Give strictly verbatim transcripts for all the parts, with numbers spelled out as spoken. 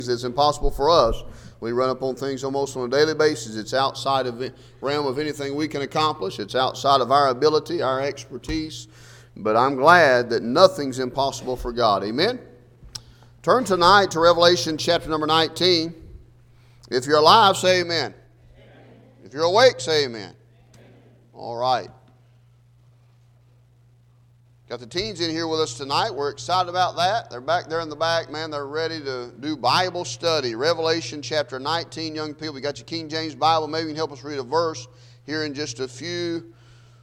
It's impossible for us. We run up on things almost on a daily basis. It's outside of the realm of anything we can accomplish. It's outside of our ability, our expertise. But I'm glad that nothing's impossible for God. Amen? Turn tonight to Revelation chapter number nineteen. If you're alive, say amen. Amen. If you're awake, say amen. Amen. All right. Got the teens in here with us tonight. We're excited about that. They're back there in the back, man. They're ready to do Bible study. Revelation chapter nineteen, young people. You got your King James Bible. Maybe you can help us read a verse here in just a few,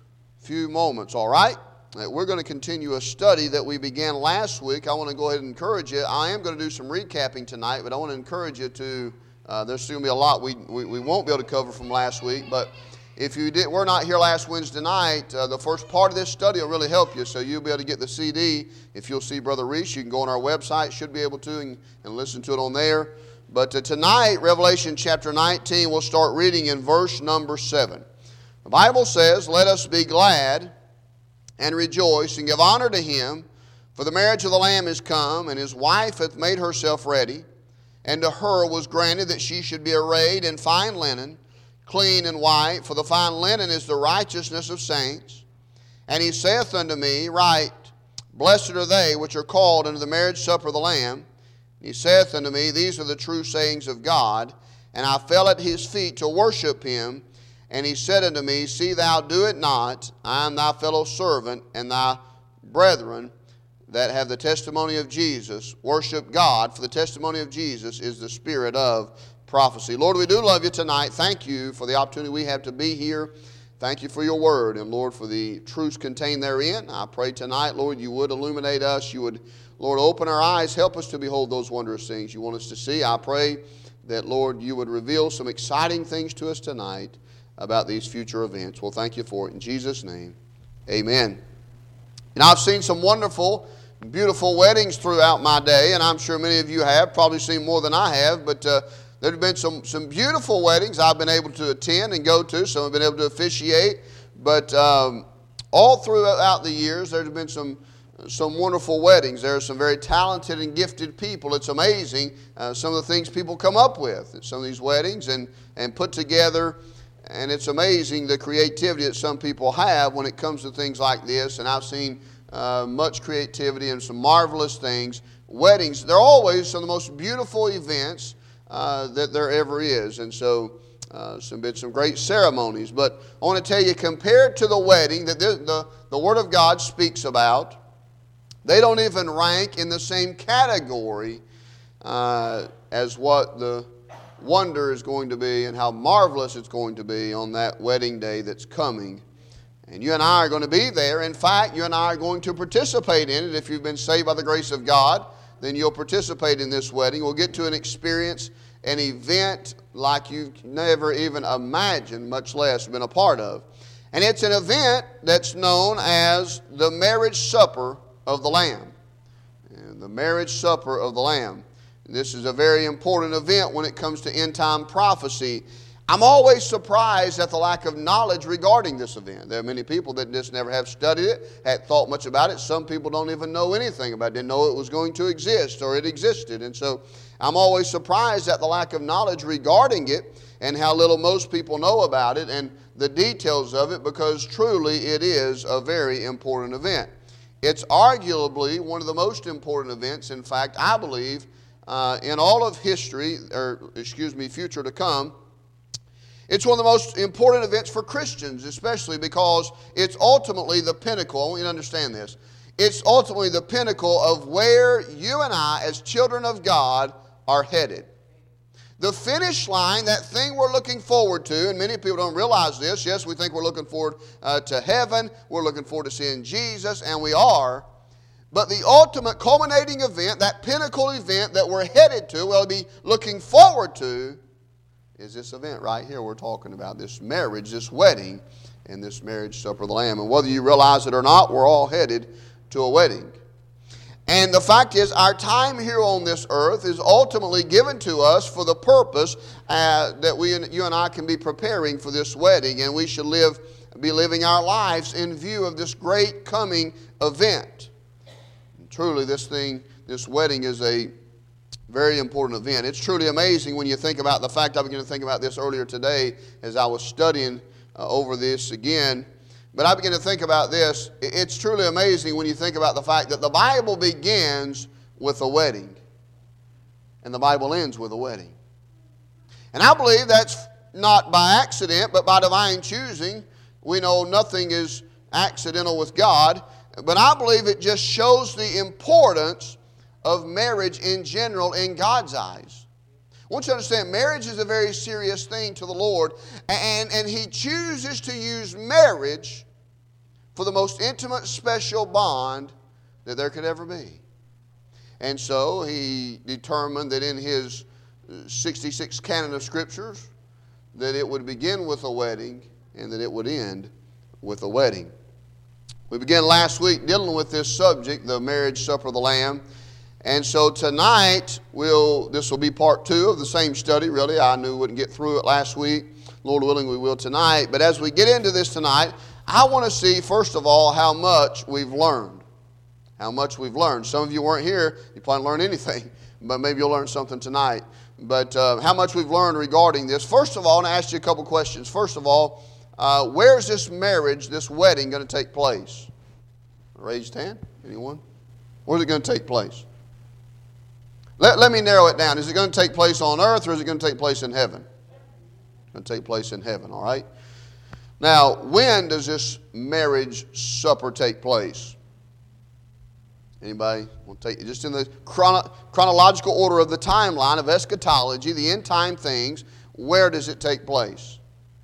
few moments, all right? We're going to continue a study that we began last week. I want to go ahead and encourage you. I am going to do some recapping tonight, but I want to encourage you to, uh, there's still going to be a lot we, we, we won't be able to cover from last week, but if you did, we're not here last Wednesday night, uh, the first part of this study will really help you, so you'll be able to get the C D. If you'll see Brother Reese, you can go on our website, should be able to, and, and listen to it on there. But uh, tonight, Revelation chapter nineteen, we'll start reading in verse number seven. The Bible says, "Let us be glad and rejoice and give honor to him, for the marriage of the Lamb is come, and his wife hath made herself ready. And to her was granted that she should be arrayed in fine linen, clean and white, for the fine linen is the righteousness of saints. And he saith unto me, Write, Blessed are they which are called unto the marriage supper of the Lamb. He saith unto me, These are the true sayings of God. And I fell at his feet to worship him. And he said unto me, See thou do it not. I am thy fellow servant and thy brethren that have the testimony of Jesus. Worship God, for the testimony of Jesus is the spirit of prophecy." Lord, we do love you tonight. Thank you for the opportunity we have to be here. Thank you for your word, and Lord, for the truths contained therein. I pray tonight, Lord, you would illuminate us. You would, Lord, open our eyes. Help us to behold those wondrous things you want us to see. I pray that, Lord, you would reveal some exciting things to us tonight about these future events. Well, thank you for it. In Jesus' name, amen. And I've seen some wonderful, beautiful weddings throughout my day, and I'm sure many of you have, probably seen more than I have, but uh, there have been some, some beautiful weddings I've been able to attend and go to. Some have been able to officiate. But um, all throughout the years, there have been some, some wonderful weddings. There are some very talented and gifted people. It's amazing uh, some of the things people come up with at some of these weddings and, and put together. And it's amazing the creativity that some people have when it comes to things like this. And I've seen uh, much creativity and some marvelous things. Weddings, they're always some of the most beautiful events Uh, that there ever is. And so uh, some been some great ceremonies. But I want to tell you, compared to the wedding that the, the, the Word of God speaks about, they don't even rank in the same category uh, as what the wonder is going to be and how marvelous it's going to be on that wedding day that's coming. And you and I are going to be there. In fact, you and I are going to participate in it. If you've been saved by the grace of God, then you'll participate in this wedding. We'll get to an experience, an event like you've never even imagined, much less been a part of. And it's an event that's known as the marriage supper of the Lamb. And the marriage supper of the Lamb. This is a very important event when it comes to end-time prophecy. I'm always surprised at the lack of knowledge regarding this event. There are many people that just never have studied it, hadn't thought much about it. Some people don't even know anything about it, didn't know it was going to exist or it existed. And so I'm always surprised at the lack of knowledge regarding it and how little most people know about it and the details of it, because truly it is a very important event. It's arguably one of the most important events, in fact, I believe, uh, in all of history, or excuse me, future to come. It's one of the most important events for Christians, especially because it's ultimately the pinnacle. I want you to understand this. It's ultimately the pinnacle of where you and I, as children of God, are headed. The finish line, that thing we're looking forward to, and many people don't realize this. Yes, we think we're looking forward uh, to heaven. We're looking forward to seeing Jesus, and we are. But the ultimate culminating event, that pinnacle event that we're headed to, we'll be looking forward to, is this event right here we're talking about, this marriage, this wedding, and this marriage supper of the Lamb. And whether you realize it or not, we're all headed to a wedding. And the fact is, our time here on this earth is ultimately given to us for the purpose uh, that we, you and I can be preparing for this wedding, and we should live, be living our lives in view of this great coming event. And truly, this thing, this wedding is a Very important event. It's truly amazing when you think about the fact, I began to think about this earlier today as I was studying uh, over this again. But I began to think about this. It's truly amazing when you think about the fact that the Bible begins with a wedding. And the Bible ends with a wedding. And I believe that's not by accident, but by divine choosing. We know nothing is accidental with God. But I believe it just shows the importance of marriage in general in God's eyes. I want you to understand, marriage is a very serious thing to the Lord, and, and He chooses to use marriage for the most intimate, special bond that there could ever be. And so He determined that in His sixty-six canon of Scriptures, that it would begin with a wedding and that it would end with a wedding. We began last week dealing with this subject, the marriage supper of the Lamb. And so tonight, we'll, this will be part two of the same study, really. I knew we wouldn't get through it last week. Lord willing, we will tonight. But as we get into this tonight, I want to see, first of all, how much we've learned. How much we've learned. Some of you weren't here. You probably learned anything. But maybe you'll learn something tonight. But uh, how much we've learned regarding this. First of all, I want to ask you a couple questions. First of all, uh, where's this marriage, this wedding going to take place? Raised hand? Anyone? Where's it going to take place? Let, let me narrow it down. Is it going to take place on earth or is it going to take place in heaven? It's going to take place in heaven, all right? Now, when does this marriage supper take place? Anybody want to take just in the chrono, chronological order of the timeline of eschatology, the end time things, where does it take place?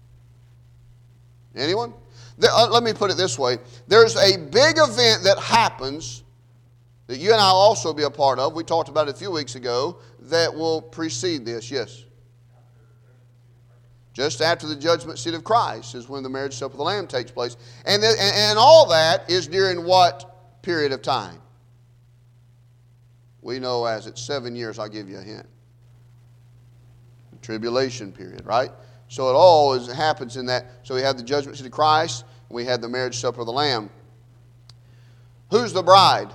Anyone? There, uh, let me put it this way. There's a big event that happens that you and I will also be a part of. We talked about it a few weeks ago that will precede this. Yes? Just after the judgment seat of Christ is when the marriage supper of the Lamb takes place. And, the, and, and all that is during what period of time? We know as it's seven years. I'll give you a hint. The tribulation period, right? So it all is, happens in that. So we have the judgment seat of Christ. We had the marriage supper of the Lamb. Who's the bride?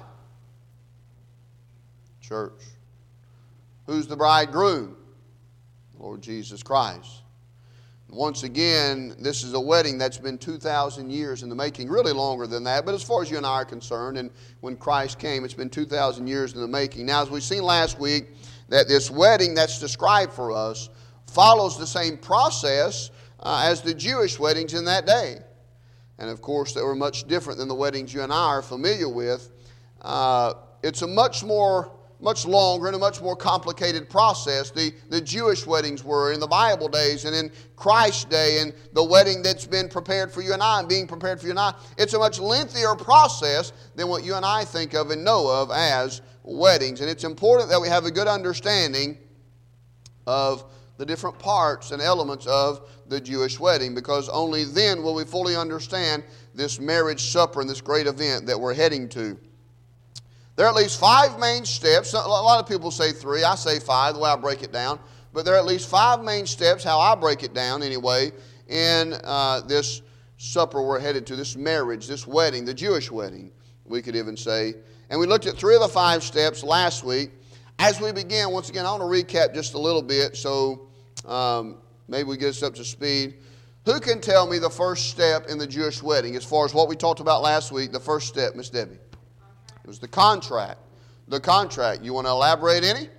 Church. Who's the bridegroom? Lord Jesus Christ. Once again, this is a wedding that's been two thousand years in the making, really longer than that, but as far as you and I are concerned, and when Christ came, it's been two thousand years in the making. Now, as we've seen last week, that this wedding that's described for us follows the same process uh, as the Jewish weddings in that day. And of course, they were much different than the weddings you and I are familiar with. Uh, it's a much more much longer and a much more complicated process. The, the Jewish weddings were in the Bible days and in Christ's day, and the wedding that's been prepared for you and I and being prepared for you and I. It's a much lengthier process than what you and I think of and know of as weddings. And it's important that we have a good understanding of the different parts and elements of the Jewish wedding, because only then will we fully understand this marriage supper and this great event that we're heading to. There are at least five main steps. A lot of people say three. I say five, the way I break it down. But there are at least five main steps, how I break it down anyway, in uh, this supper we're headed to, this marriage, this wedding, the Jewish wedding, we could even say. And we looked at three of the five steps last week. As we begin, once again, I want to recap just a little bit so um, maybe we get us up to speed. Who can tell me the first step in the Jewish wedding as far as what we talked about last week, the first step, Miss Debbie? It was the contract. The contract. You want to elaborate any?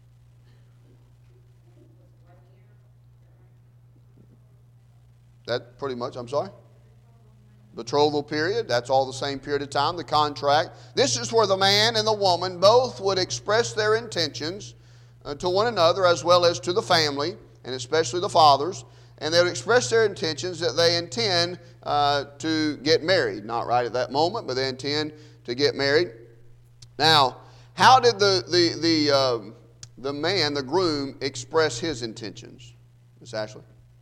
That pretty much, I'm sorry? Betrothal period. That's all the same period of time. The contract. This is where the man and the woman both would express their intentions uh, to one another as well as to the family, and especially the fathers. And they would express their intentions that they intend uh, to get married. Not right at that moment, but they intend to get married. Now, how did the the the um, the man, the groom, express his intentions, Miss Ashley?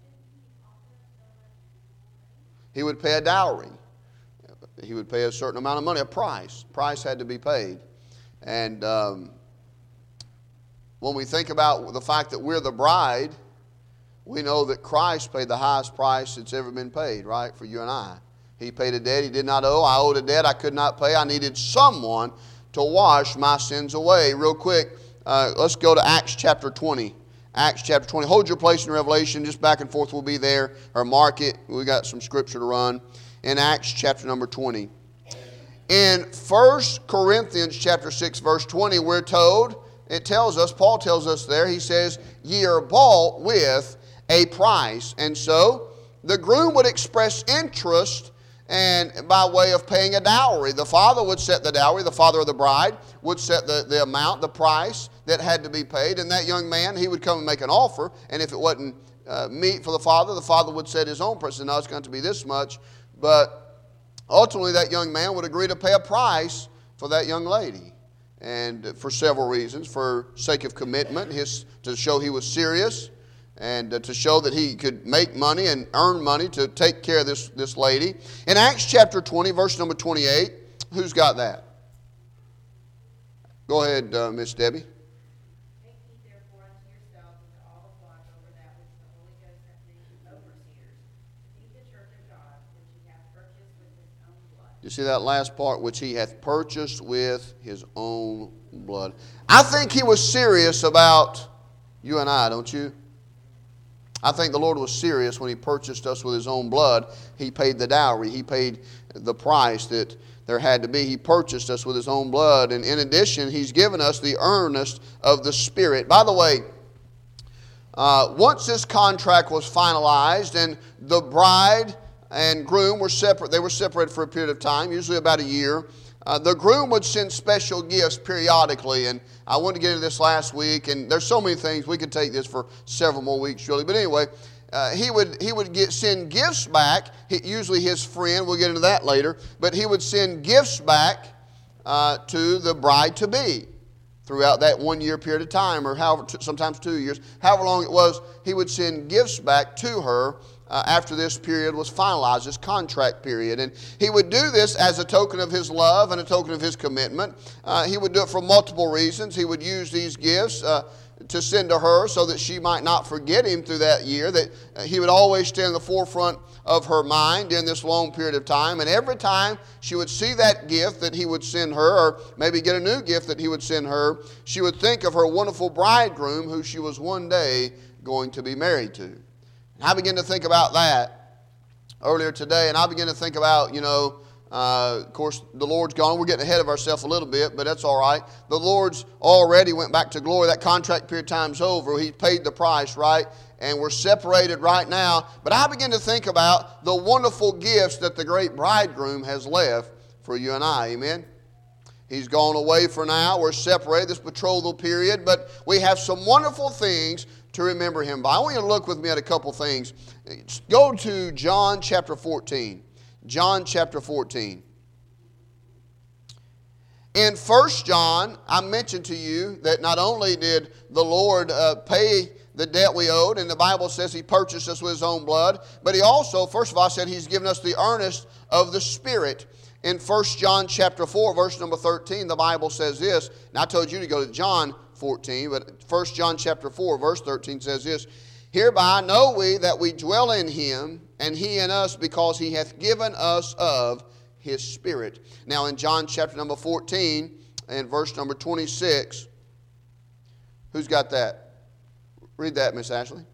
He would pay a dowry. He would pay a certain amount of money, a price. Price had to be paid. And um, when we think about the fact that we're the bride, we know that Christ paid the highest price that's ever been paid, right, for you and I. He paid a debt he did not owe. I owed a debt I could not pay. I needed someone to wash my sins away. Real quick, uh, let's go to Acts chapter twenty. Acts chapter twenty. Hold your place in Revelation. Just back and forth we'll be there. Or mark it. We got some scripture to run. In Acts chapter number twenty. In First Corinthians chapter six verse twenty, we're told, it tells us, Paul tells us there, he says, ye are bought with a price. And so the groom would express interest and by way of paying a dowry. The father would set the dowry, the father of the bride would set the, the amount, the price that had to be paid. And that young man, he would come and make an offer. And if it wasn't uh, meet for the father, the father would set his own price. And no, it's going to be this much. But ultimately that young man would agree to pay a price for that young lady. And for several reasons. For sake of commitment, his, to show he was serious. And uh, to show that he could make money and earn money to take care of this, this lady. In Acts chapter twenty, verse number twenty-eight, who's got that? Go ahead, uh, Miss Debbie. Take heed therefore unto yourselves and to all the flock over that which the Holy Ghost hath made overseers, to feed the church of God, which he hath purchased with his own blood. You see that last part? Which he hath purchased with his own blood. I think he was serious about you and I, don't you? I think the Lord was serious when he purchased us with his own blood. He paid the dowry. He paid the price that there had to be. He purchased us with his own blood. And in addition, he's given us the earnest of the Spirit. By the way, uh, once this contract was finalized and the bride and groom were separate, they were separated for a period of time, usually about a year. Uh, the groom would send special gifts periodically, and I wanted to get into this last week, and there's so many things. We could take this for several more weeks, really. But anyway, uh, he would he would get send gifts back, he, usually his friend, we'll get into that later, but he would send gifts back uh, to the bride-to-be throughout that one-year period of time, or however, sometimes two years, however long it was, he would send gifts back to her Uh, after this period was finalized, this contract period. And he would do this as a token of his love and a token of his commitment. Uh, he would do it for multiple reasons. He would use these gifts uh, to send to her so that she might not forget him through that year, that uh, he would always stand in the forefront of her mind in this long period of time. And every time she would see that gift that he would send her, or maybe get a new gift that he would send her, she would think of her wonderful bridegroom who she was one day going to be married to. I began to think about that earlier today, and I began to think about, you know, uh, of course, the Lord's gone. We're getting ahead of ourselves a little bit, but that's all right. The Lord's already went back to glory. That contract period time's over. He paid the price, right? And we're separated right now. But I began to think about the wonderful gifts that the great bridegroom has left for you and I. Amen? He's gone away for now. We're separated, this betrothal period, but we have some wonderful things to remember him by. I want you to look with me at a couple things. Go to John chapter fourteen. John chapter fourteen. In First John, I mentioned to you that not only did the Lord uh, pay the debt we owed, and the Bible says he purchased us with his own blood, but he also, first of all, said he's given us the earnest of the Spirit. In First John chapter four, verse number thirteen, the Bible says this, and I told you to go to John fourteen, but First John chapter four, verse thirteen says this, hereby know we that we dwell in him, and he in us, because he hath given us of his Spirit. Now in John chapter number fourteen, and verse number twenty-six, who's got that? Read that, Miss Ashley.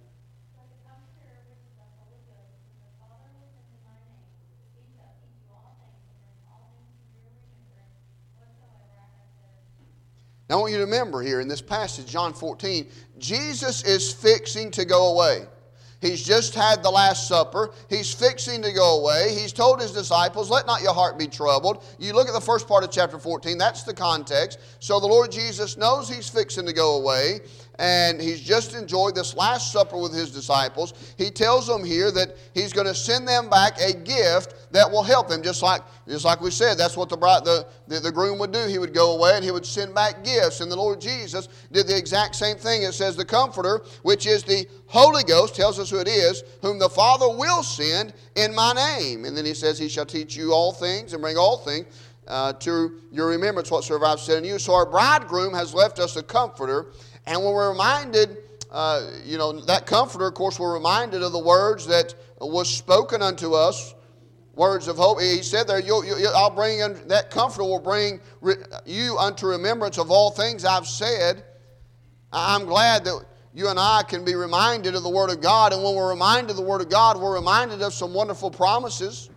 Now I want you to remember here in this passage, John fourteen, Jesus is fixing to go away. He's just had the Last Supper. He's fixing to go away. He's told his disciples, let not your heart be troubled. You look at the first part of chapter fourteen, that's the context. So the Lord Jesus knows he's fixing to go away, and he's just enjoyed this Last Supper with his disciples. He tells them here that he's going to send them back a gift that will help them, just like, just like we said. That's what the, bride, the, the, the groom would do. He would go away and he would send back gifts. And the Lord Jesus did the exact same thing. It says the Comforter, which is the Holy Ghost, tells us who it is, whom the Father will send in my name. And then he says, he shall teach you all things and bring all things uh, to your remembrance whatsoever I've said unto you. So our bridegroom has left us a Comforter. And when we're reminded, uh, you know, that Comforter, of course, we're reminded of the words that was spoken unto us, words of hope. He said there, you'll, you, I'll bring, that Comforter will bring you unto remembrance of all things I've said I'm glad that you and I can be reminded of the Word of God, and when we're reminded of the Word of God, we're reminded of some wonderful promises.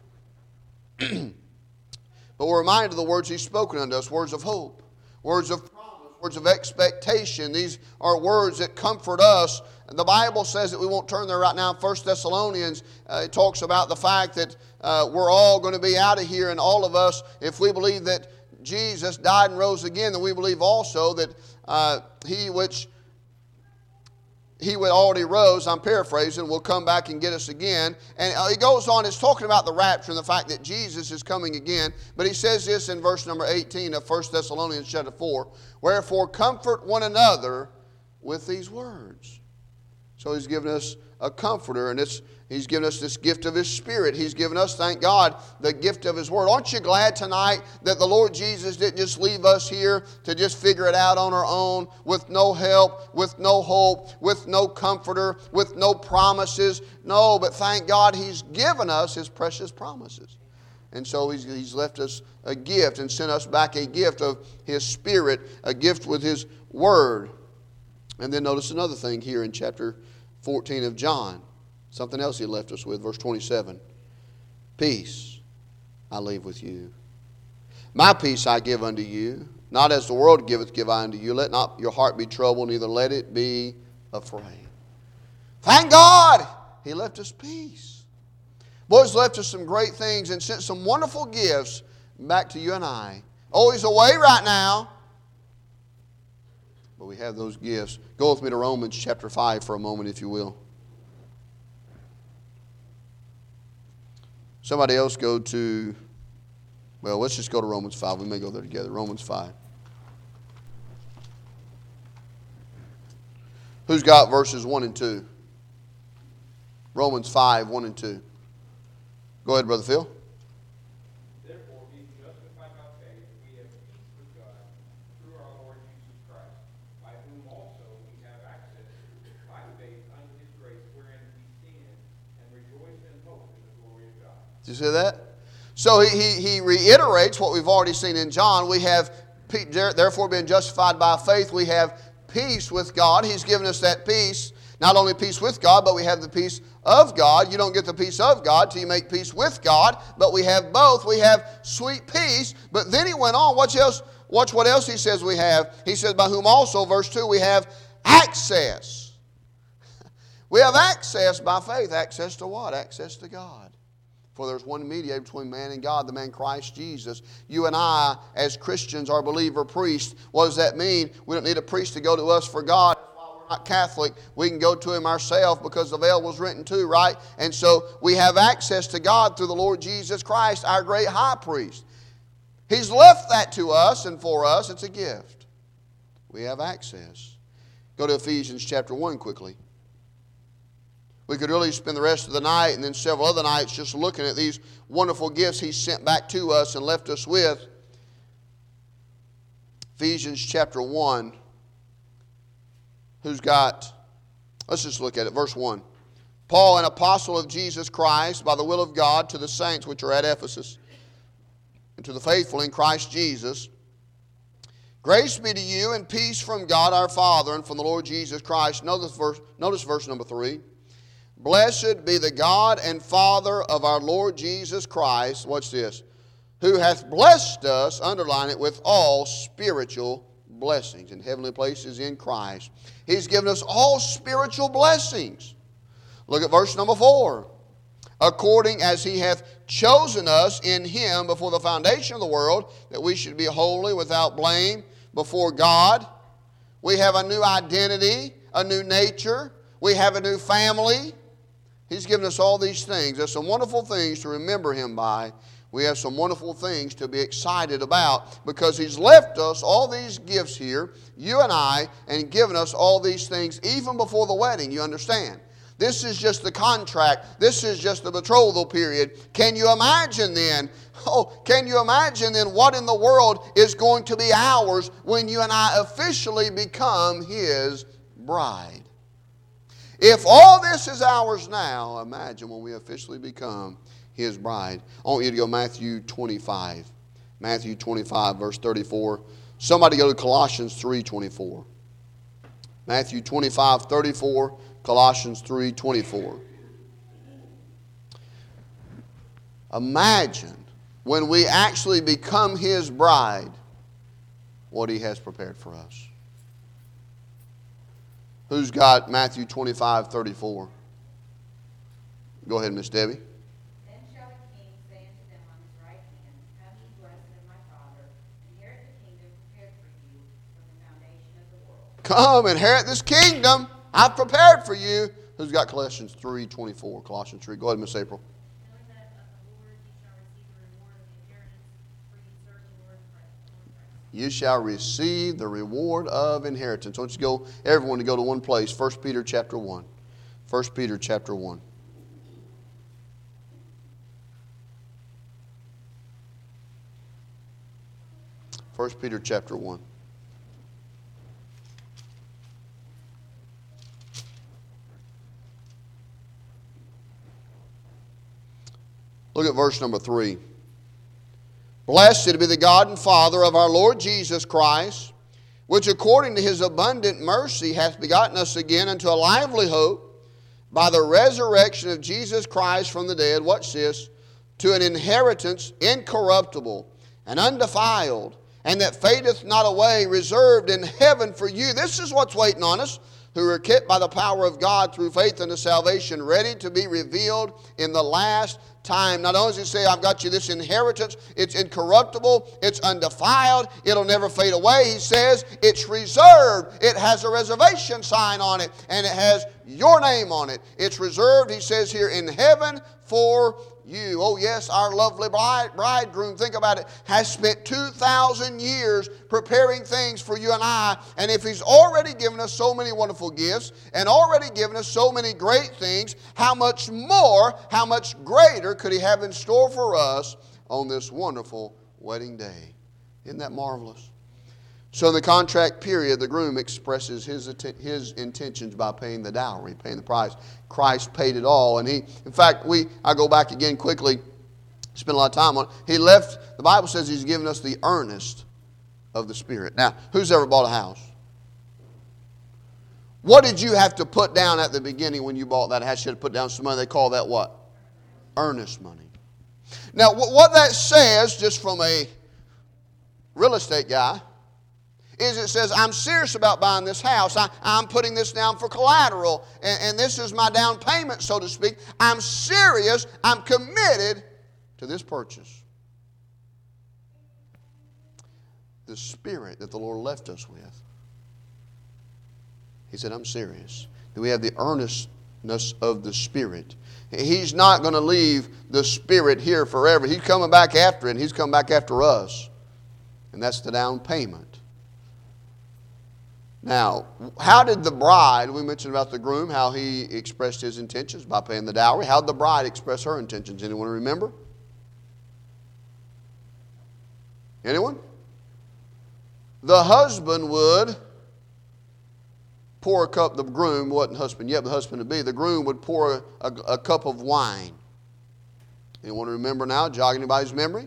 But we're reminded of the words He's spoken unto us, words of hope, words of promise, words of expectation. These are words that comfort us. The Bible says that we won't turn there right now. In First Thessalonians, uh, it talks about the fact that uh, we're all going to be out of here, and all of us, if we believe that Jesus died and rose again, then we believe also that uh, He which He which already rose, I'm paraphrasing, will come back and get us again. And uh, he goes on, it's talking about the rapture and the fact that Jesus is coming again. But he says this in verse number eighteen of First Thessalonians chapter four, wherefore comfort one another with these words. So he's given us a comforter, and it's, he's given us this gift of His Spirit. He's given us, thank God, the gift of His Word. Aren't you glad tonight that the Lord Jesus didn't just leave us here to just figure it out on our own, with no help, with no hope, with no comforter, with no promises? No, but thank God He's given us His precious promises. And so he's, he's left us a gift and sent us back a gift of His Spirit, a gift with His Word. And then notice another thing here in chapter fourteen of John. Something else He left us with, verse twenty-seven. Peace I leave with you. My peace I give unto you. Not as the world giveth, give I unto you. Let not your heart be troubled, neither let it be afraid. Thank God He left us peace. Boy, He's left us some great things and sent some wonderful gifts back to you and I. Oh, He's away right now, but we have those gifts. Go with me to Romans chapter five for a moment, if you will. Somebody else go to, well, let's just go to Romans five. We may go there together. Romans five. Who's got verses one and two? Romans five, one and two. Go ahead, Brother Phil. Therefore, being justified by faith, we have peace with God through our Lord Jesus Christ, by whom also we have access by faith unto His grace, wherein we stand and rejoice in hope in the glory of God. Did you see that? So he, he, he reiterates what we've already seen in John. We have, therefore, being justified by faith, we have peace with God. He's given us that peace. Not only peace with God, but we have the peace of God. You don't get the peace of God till you make peace with God. But we have both. We have sweet peace. But then he went on. Watch else. Watch what else he says we have. He says, by whom also, verse two, we have access. We have access by faith. Access to what? Access to God. For there's one mediator between man and God, the man Christ Jesus. You and I, as Christians, are believer priests. What does that mean? We don't need a priest to go to us for God. Not Catholic, we can go to Him ourselves because the veil was rent in two, right? And so we have access to God through the Lord Jesus Christ, our great high priest. He's left that to us, and for us it's a gift. We have access. Go to Ephesians chapter one quickly. We could really spend the rest of the night and then several other nights just looking at these wonderful gifts He's sent back to us and left us with. Ephesians chapter one. Who's got, let's just look at it, verse one. Paul, an apostle of Jesus Christ, by the will of God, to the saints which are at Ephesus, and to the faithful in Christ Jesus, grace be to you and peace from God our Father and from the Lord Jesus Christ. Notice verse, notice verse number three. Blessed be the God and Father of our Lord Jesus Christ, watch this, who hath blessed us, underline it, with all spiritual blessings in heavenly places in Christ. He's given us all spiritual blessings. Look at verse number four. According as He hath chosen us in Him before the foundation of the world, that we should be holy without blame before God. We have a new identity, a new nature. We have a new family. He's given us all these things. There's some wonderful things to remember Him by. We have some wonderful things to be excited about because He's left us all these gifts here, you and I, and given us all these things even before the wedding, you understand? This is just the contract. This is just the betrothal period. Can you imagine then, oh, can you imagine then what in the world is going to be ours when you and I officially become His bride? If all this is ours now, imagine when we officially become His bride. I want you to go Matthew twenty-five. Matthew twenty-five, verse thirty-four. Somebody go to Colossians three twenty-four. Matthew twenty-five thirty-four, Colossians three twenty-four. Imagine when we actually become His bride, what He has prepared for us. Who's got Matthew twenty-five thirty-four? Go ahead, Miss Debbie. Then shall the king say unto them on his right hand, Come ye blessed of my Father, inherit the kingdom prepared for you from the foundation of the world. Come, inherit this kingdom I've prepared for you. Who's got Colossians three twenty-four? Colossians three. Go ahead, Miss April. Knowing that of the Lord ye shall receive the reward of the inheritance, for ye serve the Lord Christ. You shall receive the reward of inheritance. I want you to go, everyone to go to one place. First Peter chapter one. First Peter chapter one. First Peter chapter one. Look at verse number three. Blessed be the God and Father of our Lord Jesus Christ, which according to His abundant mercy hath begotten us again unto a lively hope by the resurrection of Jesus Christ from the dead. Watch this. To an inheritance incorruptible and undefiled, and that fadeth not away, reserved in heaven for you. This is what's waiting on us, who are kept by the power of God through faith unto salvation, ready to be revealed in the last time. Not only does He say, I've got you this inheritance, it's incorruptible, it's undefiled, it'll never fade away. He says it's reserved. It has a reservation sign on it, and it has your name on it. It's reserved, he says here, in heaven for you. Oh yes, our lovely bride, bridegroom, think about it, has spent two thousand years preparing things for you and I. And if He's already given us so many wonderful gifts and already given us so many great things, how much more, how much greater could He have in store for us on this wonderful wedding day? Isn't that marvelous? So in the contract period, the groom expresses his, his intentions by paying the dowry, paying the price. Christ paid it all. And he, in fact, we, I go back again quickly, spend a lot of time on it. He left, the Bible says He's given us the earnest of the Spirit. Now, who's ever bought a house? What did you have to put down at the beginning when you bought that house? You had to put down some money. They call that what? Earnest money. Now, what that says, just from a real estate guy, is it says, I'm serious about buying this house. I, I'm putting this down for collateral, and, and this is my down payment, so to speak. I'm serious. I'm committed to this purchase. The Spirit that the Lord left us with. He said, I'm serious. Then we have the earnestness of the Spirit. He's not going to leave the Spirit here forever. He's coming back after it, and He's coming back after us. And that's the down payment. Now, how did the bride, we mentioned about the groom, how he expressed his intentions by paying the dowry. How did the bride express her intentions? Anyone remember? Anyone? The husband would pour a cup, the groom wasn't husband yet, but the husband would be. The groom would pour a, a, a cup of wine. Anyone remember now? Jog anybody's memory?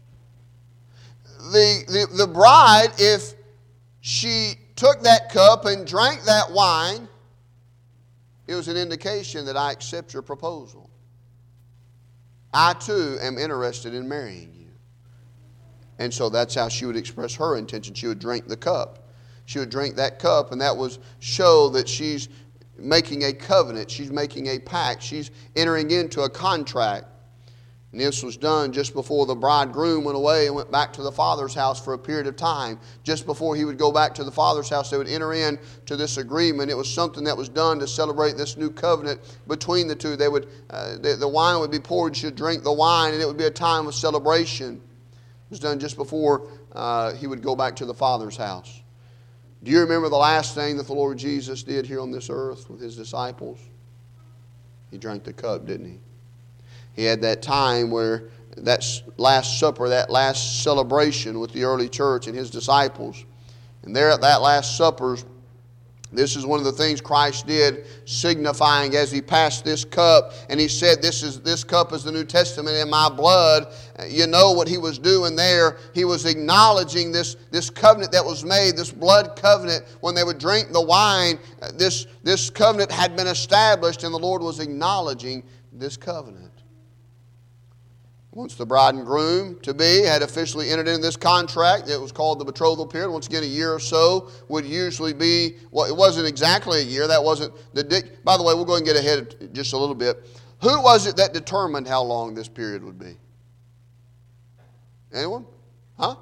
The, the, the bride, if she took that cup and drank that wine, it was an indication that I accept your proposal. I too am interested in marrying you. And so that's how she would express her intention. She would drink the cup. She would drink that cup, and that was show that she's making a covenant. She's making a pact. She's entering into a contract. And this was done just before the bridegroom went away and went back to the father's house for a period of time. Just before he would go back to the father's house, they would enter into this agreement. It was something that was done to celebrate this new covenant between the two. They would, uh, the, the wine would be poured, she would drink the wine, and it would be a time of celebration. It was done just before uh, he would go back to the father's house. Do you remember the last thing that the Lord Jesus did here on this earth with His disciples? He drank the cup, didn't He? He had that time where that Last Supper, that last celebration with the early church and His disciples. And there at that Last Supper, This is one of the things Christ did, signifying as he passed this cup, and he said, this is this cup is the New Testament in my blood. You know what he was doing there. He was acknowledging this, this covenant that was made, this blood covenant. When they would drink the wine, this, this covenant had been established, and the Lord was acknowledging this covenant. Once the bride and groom to be had officially entered into this contract, it was called the betrothal period. Once again, a year or so would usually be, well, it wasn't exactly a year. That wasn't the, by the way, we'll go and get ahead just a little bit. Who was it that determined how long this period would be? Anyone? Huh?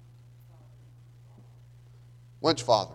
Which father?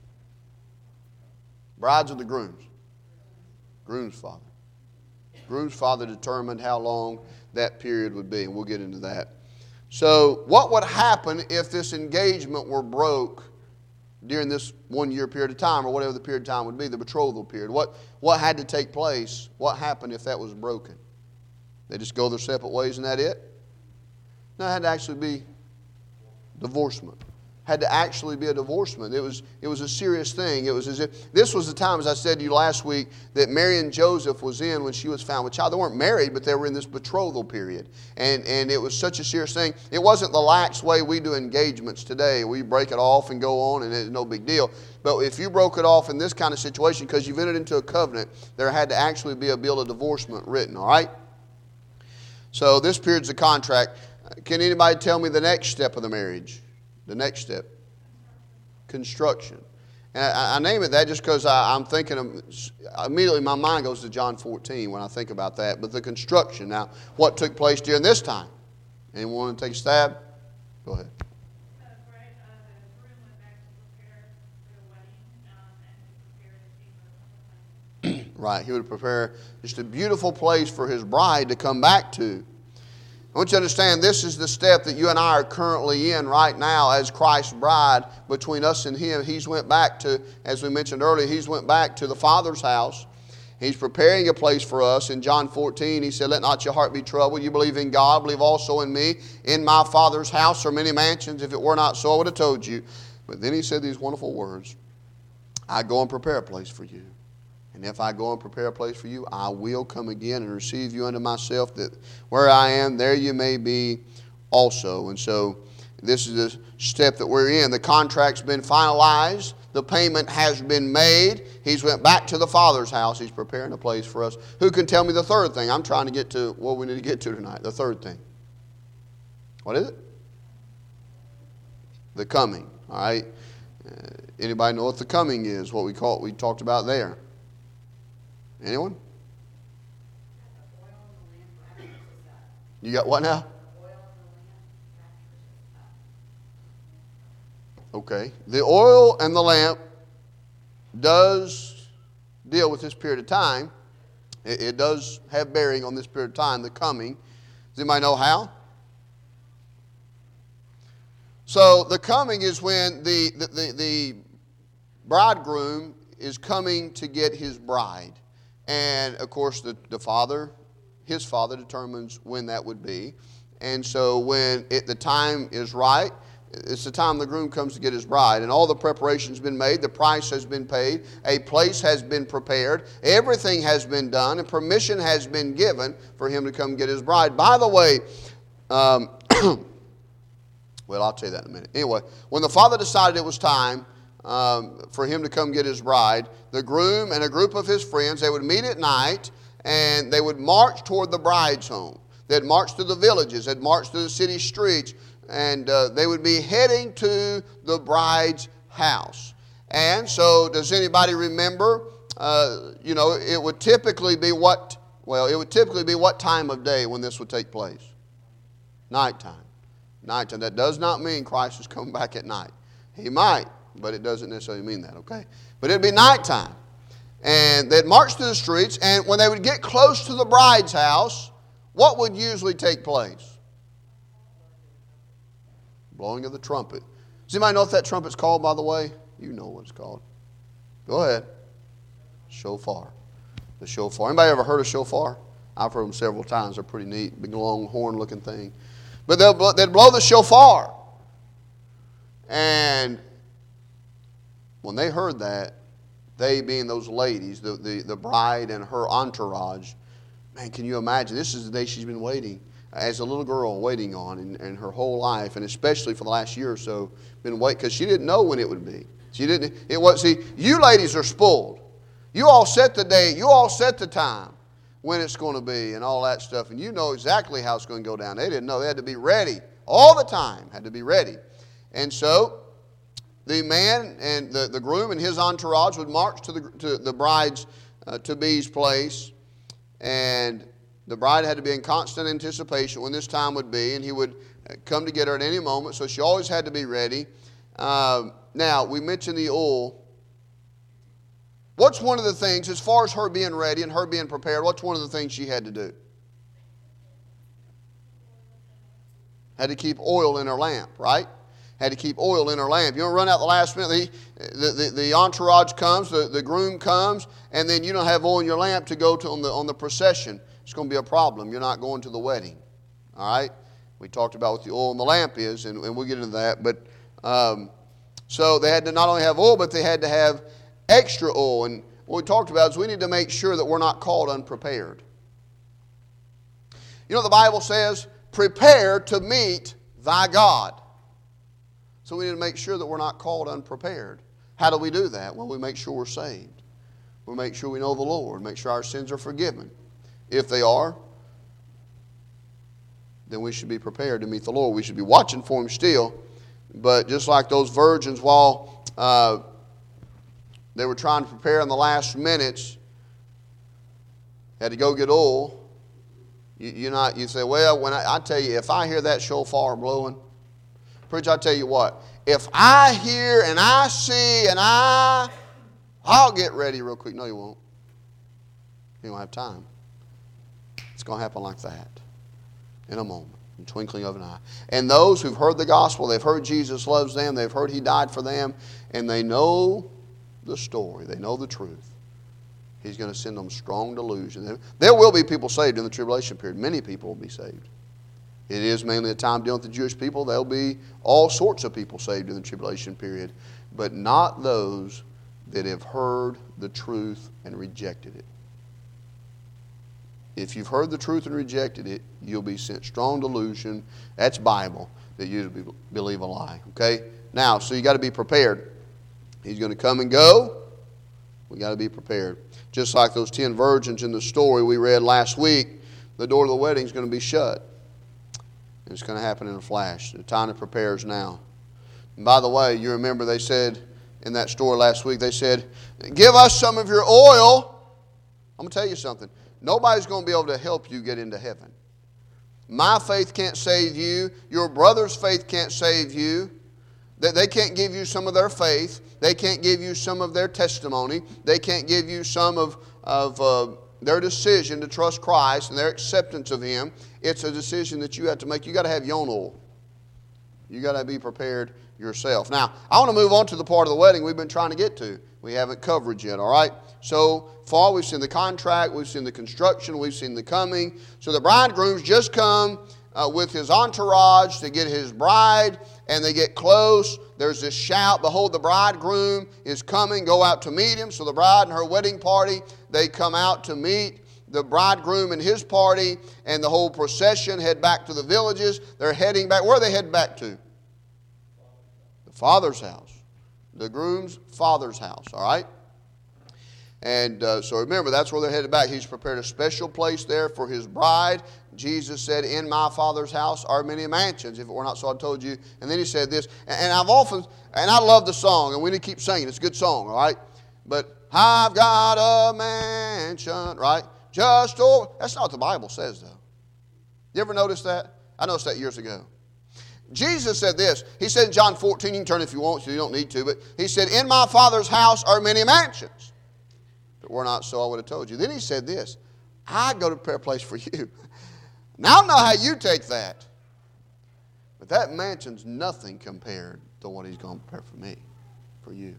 Brides or the grooms? Groom's father. Groom's father determined how long that period would be, and we'll get into that. So what would happen if this engagement were broke during this one-year period of time, or whatever the period of time would be, the betrothal period? What, what had to take place? What happened if that was broken? They just go their separate ways and that it? No, it had to actually be divorcement. Had to actually be a divorcement. It was, it was a serious thing. It was as if, this was the time, as I said to you last week, that Mary and Joseph was in when she was found with child. They weren't married, but they were in this betrothal period. And, and it was such a serious thing. It wasn't the lax way we do engagements today. We break it off and go on, and it's no big deal. But if you broke it off in this kind of situation, because you've entered into a covenant, there had to actually be a bill of divorcement written, all right? So this period's a contract. Can anybody tell me the next step of the marriage? The next step, construction. And I, I name it that just because I'm thinking of, immediately my mind goes to John fourteen when I think about that. But the construction. Now, what took place during this time? Anyone want to take a stab? Go ahead. Uh, right, uh, the groom went back to prepare for the wedding, um, and prepare the chamber. Right, he would prepare just a beautiful place for his bride to come back to. I want you to understand this is the step that you and I are currently in right now as Christ's bride. Between us and him, he's went back to, as we mentioned earlier, he's went back to the Father's house. He's preparing a place for us. In John fourteen, he said, let not your heart be troubled. You believe in God, believe also in me. In my Father's house are many mansions. If it were not so, I would have told you. But then he said these wonderful words, I go and prepare a place for you. And if I go and prepare a place for you, I will come again and receive you unto myself, that where I am, there you may be also. And so this is the step that we're in. The contract's been finalized. The payment has been made. He's went back to the Father's house. He's preparing a place for us. Who can tell me the third thing? I'm trying to get to what we need to get to tonight. The third thing. What is it? The coming. All right. Uh, anybody know what the coming is? What we call we talked about there. Anyone? You got what now? Okay. The oil and the lamp does deal with this period of time. It, it does have bearing on this period of time, the coming. Does anybody know how? So the coming is when the, the, the, the bridegroom is coming to get his bride. And, of course, the, the father, his father, determines when that would be. And so when it, the time is right, it's the time the groom comes to get his bride. And all the preparation's been made. The price has been paid. A place has been prepared. Everything has been done. And permission has been given for him to come get his bride. By the way, um, well, I'll tell you that in a minute. Anyway, when the father decided it was time Um, for him to come get his bride, the groom and a group of his friends, they would meet at night and they would march toward the bride's home. They'd march through the villages, they'd march through the city streets, and uh, they would be heading to the bride's house. And so, does anybody remember, uh, you know, it would typically be what, well, it would typically be what time of day when this would take place? Nighttime. Nighttime. That does not mean Christ is coming back at night. He might. But it doesn't necessarily mean that, okay? But it'd be nighttime. And they'd march through the streets, and when they would get close to the bride's house, what would usually take place? Blowing of the trumpet. Does anybody know what that trumpet's called, by the way? You know what it's called. Go ahead. Shofar. The shofar. Anybody ever heard of shofar? I've heard them several times. They're pretty neat. Big, long, horn-looking thing. But they'll, they'd blow the shofar. And when they heard that, They being those ladies, the, the, the bride and her entourage. Man, can you imagine? This is the day she's been waiting, as a little girl waiting on in, in her whole life, and especially for the last year or so, been waiting, because she didn't know when it would be. She didn't, it was, see, you ladies are spoiled. You all set the date, you all set the time when it's going to be and all that stuff, and you know exactly how it's going to go down. They didn't know. They had to be ready all the time, had to be ready. And so the man and the, the groom and his entourage would march to the, to the bride's uh, to-be's place, and the bride had to be in constant anticipation when this time would be, and he would come to get her at any moment, so she always had to be ready. Uh, now, we mentioned the oil. What's one of the things, as far as her being ready and her being prepared, what's one of the things she had to do? Had to keep oil in her lamp, right? Had to keep oil in her lamp. You don't run out the last minute. The, the, the, the entourage comes, the, the groom comes, and then you don't have oil in your lamp to go to on the, on the procession. It's going to be a problem. You're not going to the wedding. All right? We talked about what the oil in the lamp is, and, and we'll get into that. But um, so they had to not only have oil, but they had to have extra oil. And what we talked about is we need to make sure that we're not called unprepared. You know what the Bible says? Prepare to meet thy God. So we need to make sure that we're not called unprepared. How do we do that? Well, we make sure we're saved. We make sure we know the Lord. Make sure our sins are forgiven. If they are, then we should be prepared to meet the Lord. We should be watching for Him still. But just like those virgins, while uh, they were trying to prepare in the last minutes, had to go get oil. You, you not you say, well, when I, I tell you, if I hear that shofar blowing, preacher, I tell you what, if I hear and I see and I, I'll get ready real quick. No, you won't. You don't have time. It's going to happen like that in a moment, in the twinkling of an eye. And those who've heard the gospel, they've heard Jesus loves them, they've heard He died for them, and they know the story, they know the truth. He's going to send them strong delusion. There will be people saved in the tribulation period. Many people will be saved. It is mainly a time dealing with the Jewish people. There'll be all sorts of people saved in the tribulation period, but not those that have heard the truth and rejected it. If you've heard the truth and rejected it, you'll be sent strong delusion. That's Bible, that you believe a lie. Okay? Now, so you got to be prepared. He's going to come and go. We got to be prepared. Just like those ten virgins in the story we read last week, the door to the wedding is going to be shut. It's going to happen in a flash. The time to prepare is now. And by the way, you remember they said in that story last week, they said, give us some of your oil. I'm going to tell you something. Nobody's going to be able to help you get into heaven. My faith can't save you. Your brother's faith can't save you. They can't give you some of their faith. They can't give you some of their testimony. They can't give you some of, of uh, their decision to trust Christ and their acceptance of Him. It's a decision that you have to make. You got to have your own oil. You got to be prepared yourself. Now, I want to move on to the part of the wedding we've been trying to get to. We haven't covered yet, all right? So far, we've seen the contract, we've seen the construction, we've seen the coming. So the bridegroom's just come uh, with his entourage to get his bride, and they get close. There's this shout, behold, the bridegroom is coming, go out to meet him. So the bride and her wedding party, they come out to meet the bridegroom and his party, and the whole procession head back to the villages. They're heading back. Where are they heading back to? The father's house. The groom's father's house, all right? And uh, so remember, that's where they're headed back. He's prepared a special place there for His bride. Jesus said, in my Father's house are many mansions. If it were not so, I told you. And then He said this, and I've often, and I love the song, and we need to keep singing. It's a good song, all right? But I've got a mansion, right? Just over. That's not what the Bible says, though. You ever notice that? I noticed that years ago. Jesus said this. He said in John fourteen, you can turn if you want to, you don't need to, but He said, in my Father's house are many mansions. If it were not so, I would have told you. Then He said this, I go to prepare a place for you. Now I don't know how you take that, but that mansion's nothing compared to what He's going to prepare for me, for you.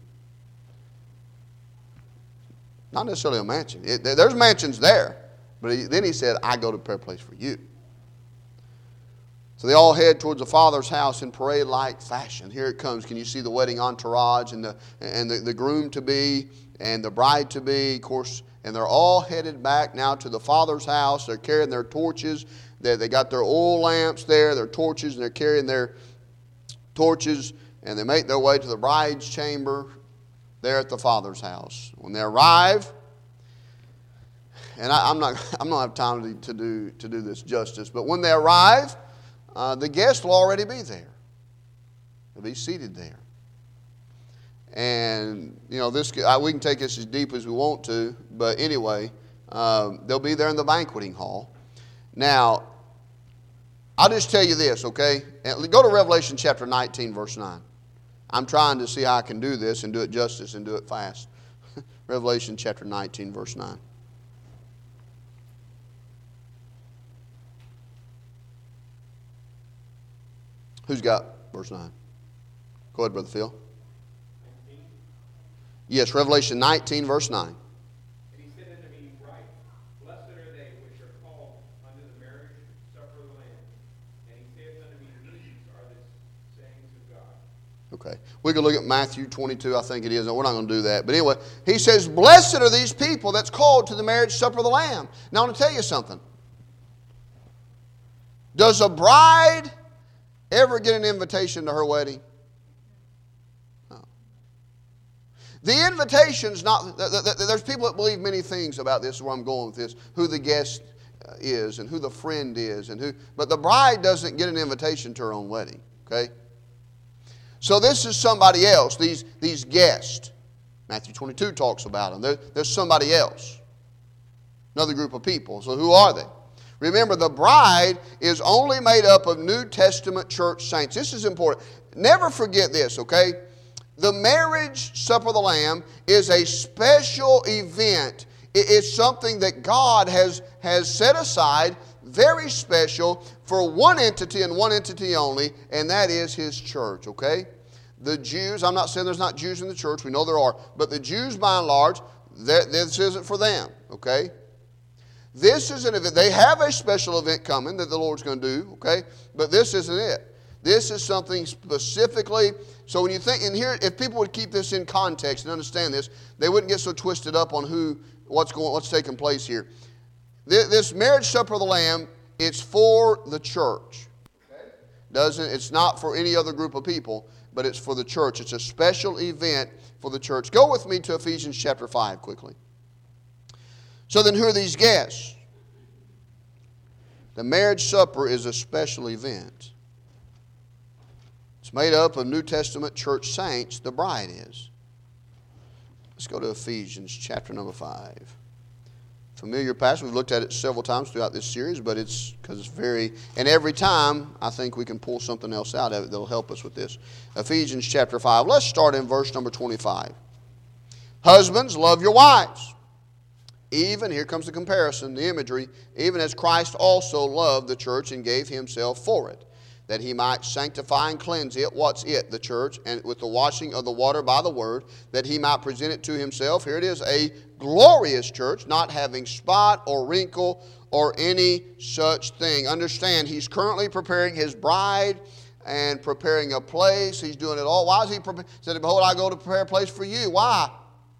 Not necessarily a mansion. It, there's mansions there, but he, then He said, I go to prepare a place for you. So they all head towards the father's house in parade-like fashion. Here it comes. Can you see the wedding entourage and the and the, the groom-to-be and the bride-to-be, of course, and they're all headed back now to the Father's house. They're carrying their torches. They, they got their oil lamps there, their torches, and they're carrying their torches, and they make their way to the bride's chamber there at the Father's house. When they arrive, and I, I'm not, I'm not have time to, to do to do this justice, but when they arrive, uh, the guests will already be there. They'll be seated there. And, you know, this we can take this as deep as we want to, but anyway, um, they'll be there in the banqueting hall. Now, I'll just tell you this, okay? Go to Revelation chapter nineteen, verse nine. I'm trying to see how I can do this and do it justice and do it fast. Revelation chapter nineteen, verse nine. Who's got verse nine? Go ahead, Brother Phil. Yes, Revelation nineteen, verse nine. And he said unto me, Write, blessed are they which are called unto the marriage supper of the Lamb. And he saith unto me, These are the sayings of God. Okay. We can look at Matthew twenty-two, I think it is. No, we're not going to do that. But anyway, he says, blessed are these people that's called to the marriage supper of the Lamb. Now, I want to tell you something. Does a bride ever get an invitation to her wedding? No. The invitation's not, there's people that believe many things about this, where I'm going with this, who the guest is and who the friend is, and who, but the bride doesn't get an invitation to her own wedding, okay? So this is somebody else, these, these guests. Matthew twenty-two talks about them. There, there's somebody else, another group of people. So who are they? Remember, the bride is only made up of New Testament church saints. This is important. Never forget this, okay? The marriage supper of the Lamb is a special event. It's something that God has, has set aside, very special, for one entity and one entity only, and that is His church, okay? The Jews, I'm not saying there's not Jews in the church, we know there are, but the Jews, by and large, this isn't for them, okay? This is an event. They have a special event coming that the Lord's going to do, okay? But this isn't it. This is something specifically. So when you think, and here, if people would keep this in context and understand this, they wouldn't get so twisted up on who, what's going, what's taking place here. This marriage supper of the Lamb, it's for the church. Doesn't, it's not for any other group of people, but it's for the church. It's a special event for the church. Go with me to Ephesians chapter five quickly. So then who are these guests? The marriage supper is a special event. It's made up of New Testament church saints, the bride is. Let's go to Ephesians chapter number five. Familiar passage. We've looked at it several times throughout this series, but it's because it's very, and every time I think we can pull something else out of it that'll help us with this. Ephesians chapter five. Let's start in verse number twenty-five. Husbands, love your wives. Even, here comes the comparison, the imagery, even as Christ also loved the church and gave Himself for it, that He might sanctify and cleanse it. What's it? The church, and with the washing of the water by the word, that He might present it to Himself. Here it is, a glorious church, not having spot or wrinkle or any such thing. Understand, He's currently preparing His bride and preparing a place. He's doing it all. Why is He preparing? He said, behold, I go to prepare a place for you. Why?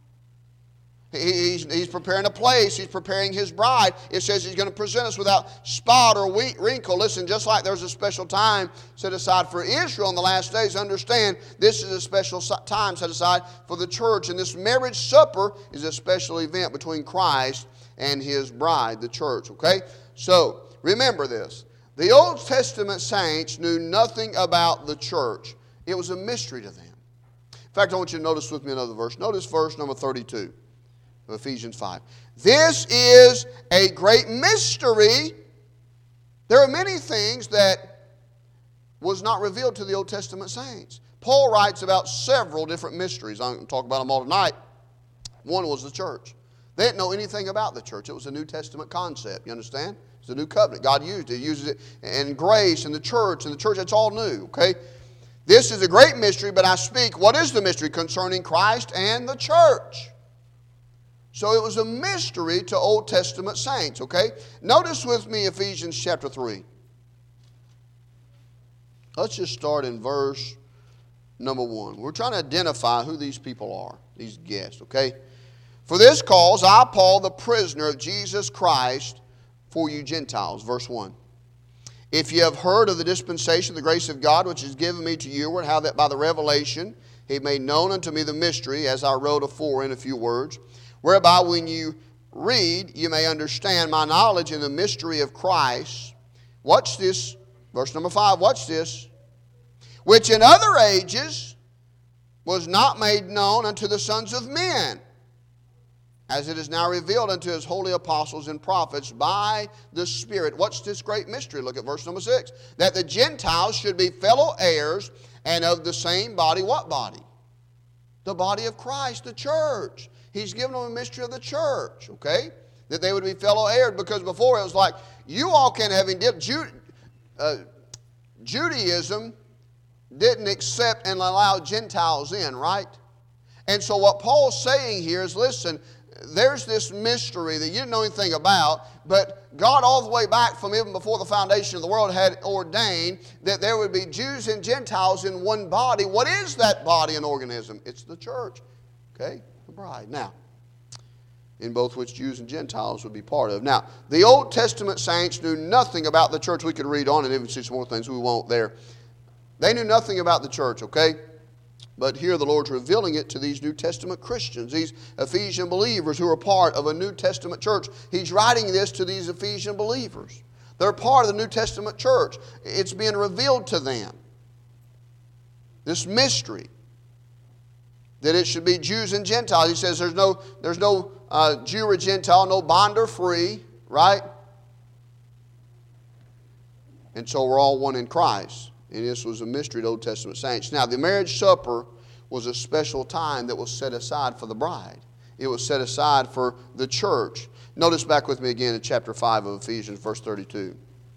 He's, he's preparing a place. He's preparing His bride. It says He's going to present us without spot or wrinkle. Listen, just like there's a special time set aside for Israel in the last days, understand this is a special time set aside for the church. And this marriage supper is a special event between Christ and His bride, the church. Okay? So, remember this. The Old Testament saints knew nothing about the church. It was a mystery to them. In fact, I want you to notice with me another verse. Notice verse number thirty-two. Ephesians five. This is a great mystery. There are many things that was not revealed to the Old Testament saints. Paul writes about several different mysteries. I'm going to talk about them all tonight. One was the church. They didn't know anything about the church. It was a New Testament concept. You understand? It's a new covenant. God used it. He uses it in grace and the church. And the church, it's all new. Okay? This is a great mystery, but I speak, what is the mystery? Concerning Christ and the church. So it was a mystery to Old Testament saints, okay? Notice with me Ephesians chapter three. Let's just start in verse number one. We're trying to identify who these people are, these guests, okay? For this cause I, Paul, the prisoner of Jesus Christ, for you Gentiles. Verse one. If ye have heard of the dispensation of the grace of God, which is given me to you, how that by the revelation he made known unto me the mystery, as I wrote afore in a few words, whereby when you read, you may understand my knowledge in the mystery of Christ. Watch this. Verse number five, watch this. Which in other ages was not made known unto the sons of men, as it is now revealed unto his holy apostles and prophets by the Spirit. What's this great mystery? Look at verse number six. That the Gentiles should be fellow heirs and of the same body. What body? The body of Christ, the church. He's given them a mystery of the church, okay? That they would be fellow heirs, because before it was like, you all can have indeed. Ju- uh, Judaism didn't accept and allow Gentiles in, right? And so what Paul's saying here is, listen, there's this mystery that you didn't know anything about, but God all the way back from even before the foundation of the world had ordained that there would be Jews and Gentiles in one body. What is that body and organism? It's the church, okay, the bride. Now, in both which Jews and Gentiles would be part of. Now, the Old Testament saints knew nothing about the church. We could read on and even see some more things we won't there. They knew nothing about the church, okay? But here the Lord's revealing it to these New Testament Christians, these Ephesian believers who are part of a New Testament church. He's writing this to these Ephesian believers. They're part of the New Testament church. It's being revealed to them. This mystery, that it should be Jews and Gentiles. He says there's no, there's no uh, Jew or Gentile, no bond or free, right? And so we're all one in Christ. And this was a mystery to Old Testament saints. Now, the marriage supper was a special time that was set aside for the bride. It was set aside for the church. Notice back with me again in chapter five of Ephesians, verse thirty-two.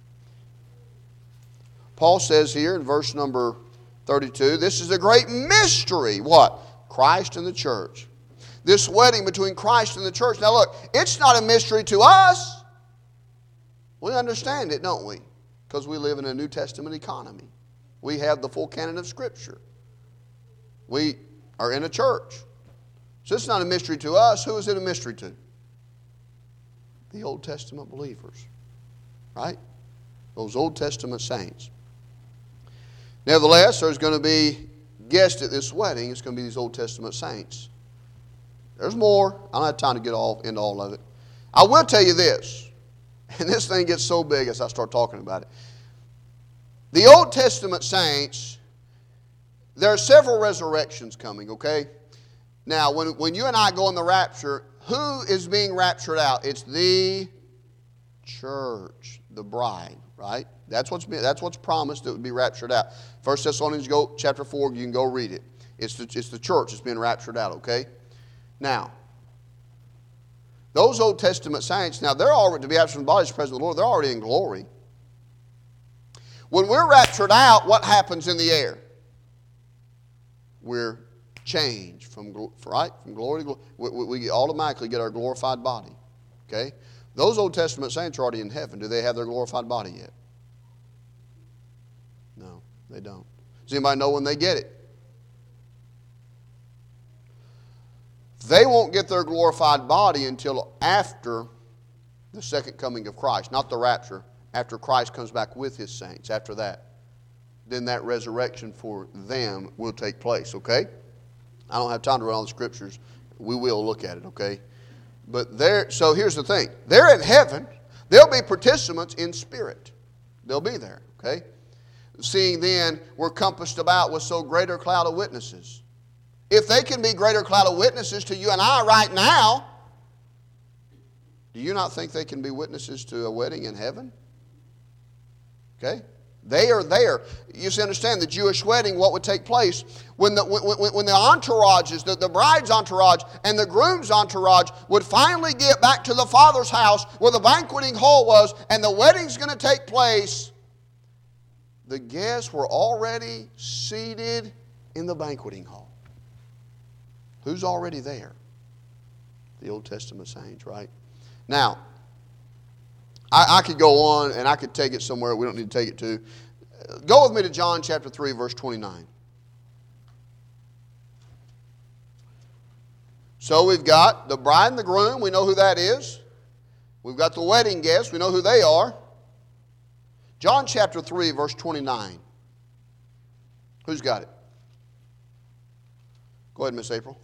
Paul says here in verse number thirty-two, this is a great mystery. What? Christ and the church. This wedding between Christ and the church. Now look, it's not a mystery to us. We understand it, don't we? Because we live in a New Testament economy. We have the full canon of Scripture. We are in a church. So it's not a mystery to us. Who is it a mystery to? The Old Testament believers. Right? Those Old Testament saints. Nevertheless, there's going to be guests at this wedding. It's going to be these Old Testament saints. There's more. I don't have time to get all into all of it. I will tell you this. And this thing gets so big as I start talking about it. The Old Testament saints, there are several resurrections coming, okay? Now, when, when you and I go in the rapture, who is being raptured out? It's the church, the bride, right? That's what's, been, that's what's promised that would be raptured out. First Thessalonians go, chapter four, you can go read it. It's the, it's the church that's being raptured out, okay? Now, those Old Testament saints, now they're already, to be absent from the body is the presence of the Lord, they're already in glory. When we're raptured out, what happens in the air? We're changed from, right? From glory to glory. We, we, we automatically get our glorified body. Okay? Those Old Testament saints are already in heaven. Do they have their glorified body yet? No, they don't. Does anybody know when they get it? They won't get their glorified body until after the second coming of Christ, not the rapture. After Christ comes back with his saints, after that, then that resurrection for them will take place, okay? I don't have time to read all the scriptures. We will look at it, okay? But there, so here's the thing. They're in heaven. They'll be participants in spirit. They'll be there, okay? Seeing then we're compassed about with so greater cloud of witnesses. If they can be greater cloud of witnesses to you and I right now, do you not think they can be witnesses to a wedding in heaven? Okay? They are there. You see, understand the Jewish wedding, what would take place when the, when, when, when the entourages, the, the bride's entourage and the groom's entourage would finally get back to the Father's house where the banqueting hall was and the wedding's going to take place. The guests were already seated in the banqueting hall. Who's already there? The Old Testament saints, right? Now, I, I could go on and I could take it somewhere we don't need to take it to. Go with me to John chapter three, verse twenty-nine. So we've got the bride and the groom. We know who that is. We've got the wedding guests. We know who they are. John chapter three, verse twenty-nine. Who's got it? Go ahead, Miss April.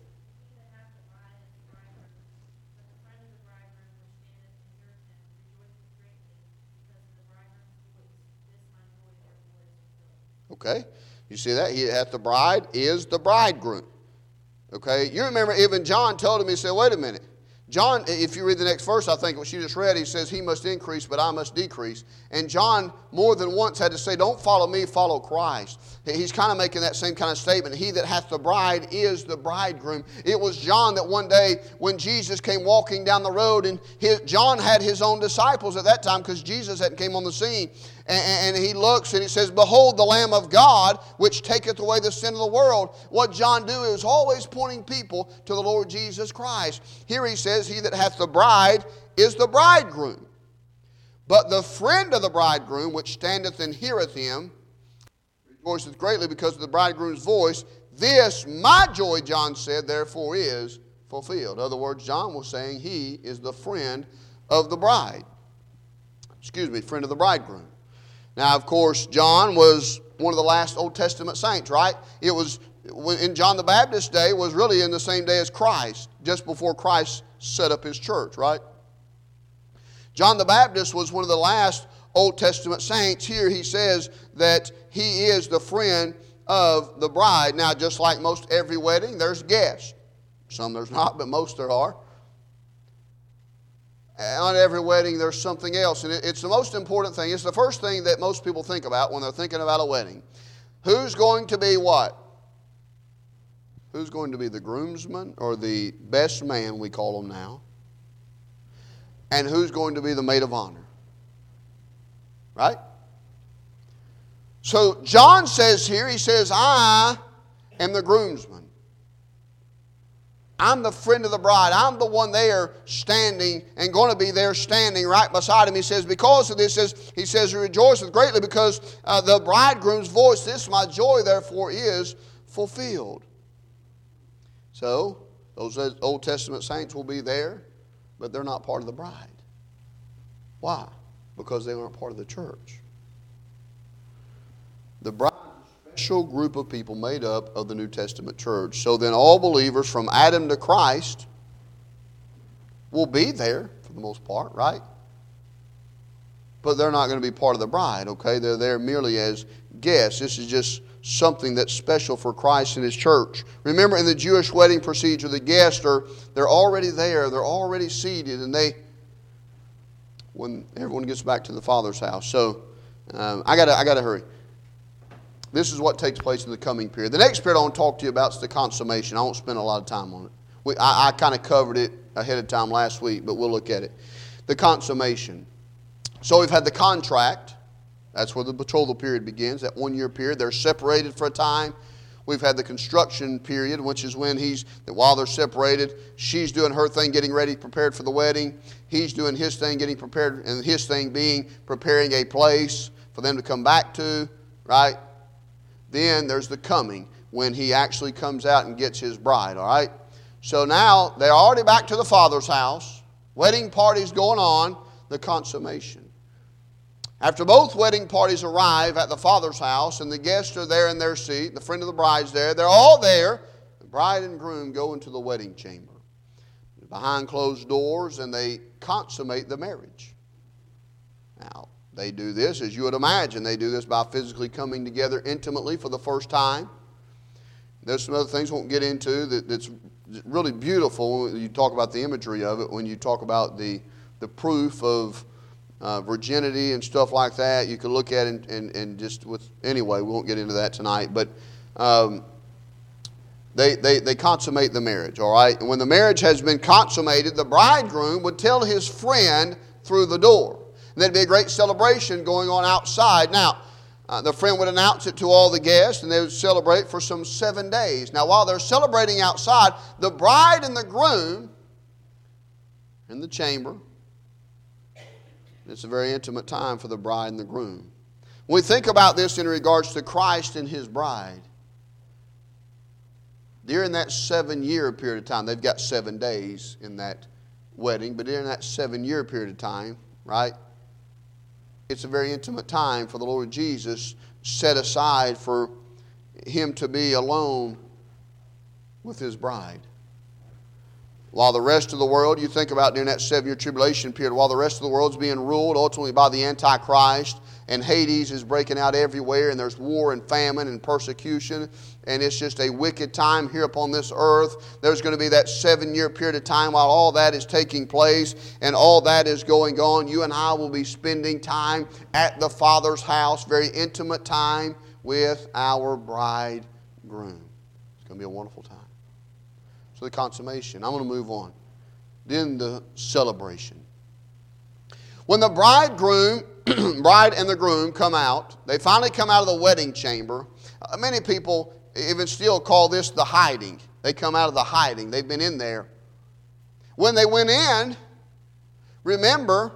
Okay. You see that? He hath the bride is the bridegroom. Okay. You remember even John told him, he said, wait a minute. John, if you read the next verse, I think what you just read, he says, he must increase, but I must decrease. And John more than once had to say, don't follow me, follow Christ. He's kind of making that same kind of statement. He that hath the bride is the bridegroom. It was John that one day when Jesus came walking down the road, and his, John had his own disciples at that time because Jesus hadn't came on the scene. And, and he looks and he says, behold the Lamb of God, which taketh away the sin of the world. What John do is always pointing people to the Lord Jesus Christ. Here he says, he that hath the bride is the bridegroom. But the friend of the bridegroom, which standeth and heareth him, rejoiceth greatly because of the bridegroom's voice. This, my joy, John said, therefore is fulfilled. In other words, John was saying he is the friend of the bride. Excuse me, friend of the bridegroom. Now, of course, John was one of the last Old Testament saints, right? It was, in John the Baptist's day, was really in the same day as Christ, just before Christ set up his church, right? John the Baptist was one of the last Old Testament saints. Here he says that he is the friend of the bride. Now, just like most every wedding, there's guests. Some there's not, but most there are. And on every wedding, there's something else. And it's the most important thing. It's the first thing that most people think about when they're thinking about a wedding. Who's going to be what? Who's going to be the groomsman or the best man, we call them now? And who's going to be the maid of honor? Right? So John says here, he says, I am the groomsman. I'm the friend of the bride. I'm the one there standing and going to be there standing right beside him. He says, because of this, he says, he says, rejoiceth greatly because uh, the bridegroom's voice, this my joy, therefore, is fulfilled. So, those Old Testament saints will be there, but they're not part of the bride. Why? Because they aren't part of the church. The bride is a special group of people made up of the New Testament church. So then all believers from Adam to Christ will be there for the most part, right? But they're not going to be part of the bride, okay? They're there merely as guests. This is just something that's special for Christ and His church. Remember, in the Jewish wedding procedure, the guests are, they're already there. They're already seated, and they, when everyone gets back to the Father's house. So, um, I gotta, I gotta hurry. This is what takes place in the coming period. The next period I want to talk to you about is the consummation. I won't spend a lot of time on it. We, I, I kind of covered it ahead of time last week, but we'll look at it. The consummation. So we've had the contract. That's where the betrothal period begins, that one-year period. They're separated for a time. We've had the construction period, which is when he's, while they're separated, she's doing her thing, getting ready, prepared for the wedding. He's doing his thing, getting prepared, and his thing being preparing a place for them to come back to, right? Then there's the coming, when he actually comes out and gets his bride, all right? So now they're already back to the Father's house. Wedding party's going on, the consummation. After both wedding parties arrive at the Father's house and the guests are there in their seat, the friend of the bride's there, they're all there. The bride and groom go into the wedding chamber behind closed doors and they consummate the marriage. Now, they do this, as you would imagine, they do this by physically coming together intimately for the first time. There's some other things we won't get into that, that's really beautiful when you talk about the imagery of it, when you talk about the, the proof of Uh, virginity and stuff like that. You can look at it and, and, and just with, anyway, we won't get into that tonight, but um, they, they, they consummate the marriage, all right? And when the marriage has been consummated, the bridegroom would tell his friend through the door. And there'd be a great celebration going on outside. Now, uh, the friend would announce it to all the guests, and they would celebrate for some seven days. Now, while they're celebrating outside, the bride and the groom in the chamber. It's a very intimate time for the bride and the groom. When we think about this in regards to Christ and His bride, During that seven-year period of time, they've got seven days in that wedding, but during that seven-year period of time, right, it's a very intimate time for the Lord Jesus set aside for Him to be alone with His bride. While the rest of the world, you think about during that seven-year tribulation period, while the rest of the world's being ruled ultimately by the Antichrist, and Hades is breaking out everywhere, and there's war and famine and persecution, and it's just a wicked time here upon this earth. There's going to be that seven-year period of time while all that is taking place and all that is going on. You and I will be spending time at the Father's house, very intimate time with our bridegroom. It's going to be a wonderful time. So the consummation. I'm going to move on. Then the celebration. When the bridegroom, bride and the groom come out, they finally come out of the wedding chamber. Uh, many people even still call this the hiding. They come out of the hiding. They've been in there. When they went in, remember,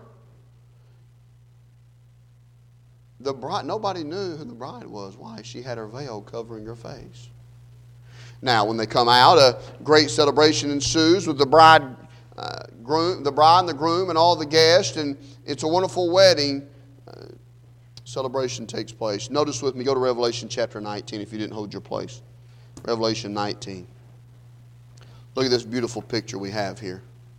the bride, nobody knew who the bride was. Why? She had her veil covering her face. Now, when they come out, a great celebration ensues with the bride, uh, groom, the bride and the groom and all the guests, and it's a wonderful wedding. Uh, celebration takes place. Notice with me, go to Revelation chapter nineteen if you didn't hold your place. Revelation nineteen. Look at this beautiful picture we have here.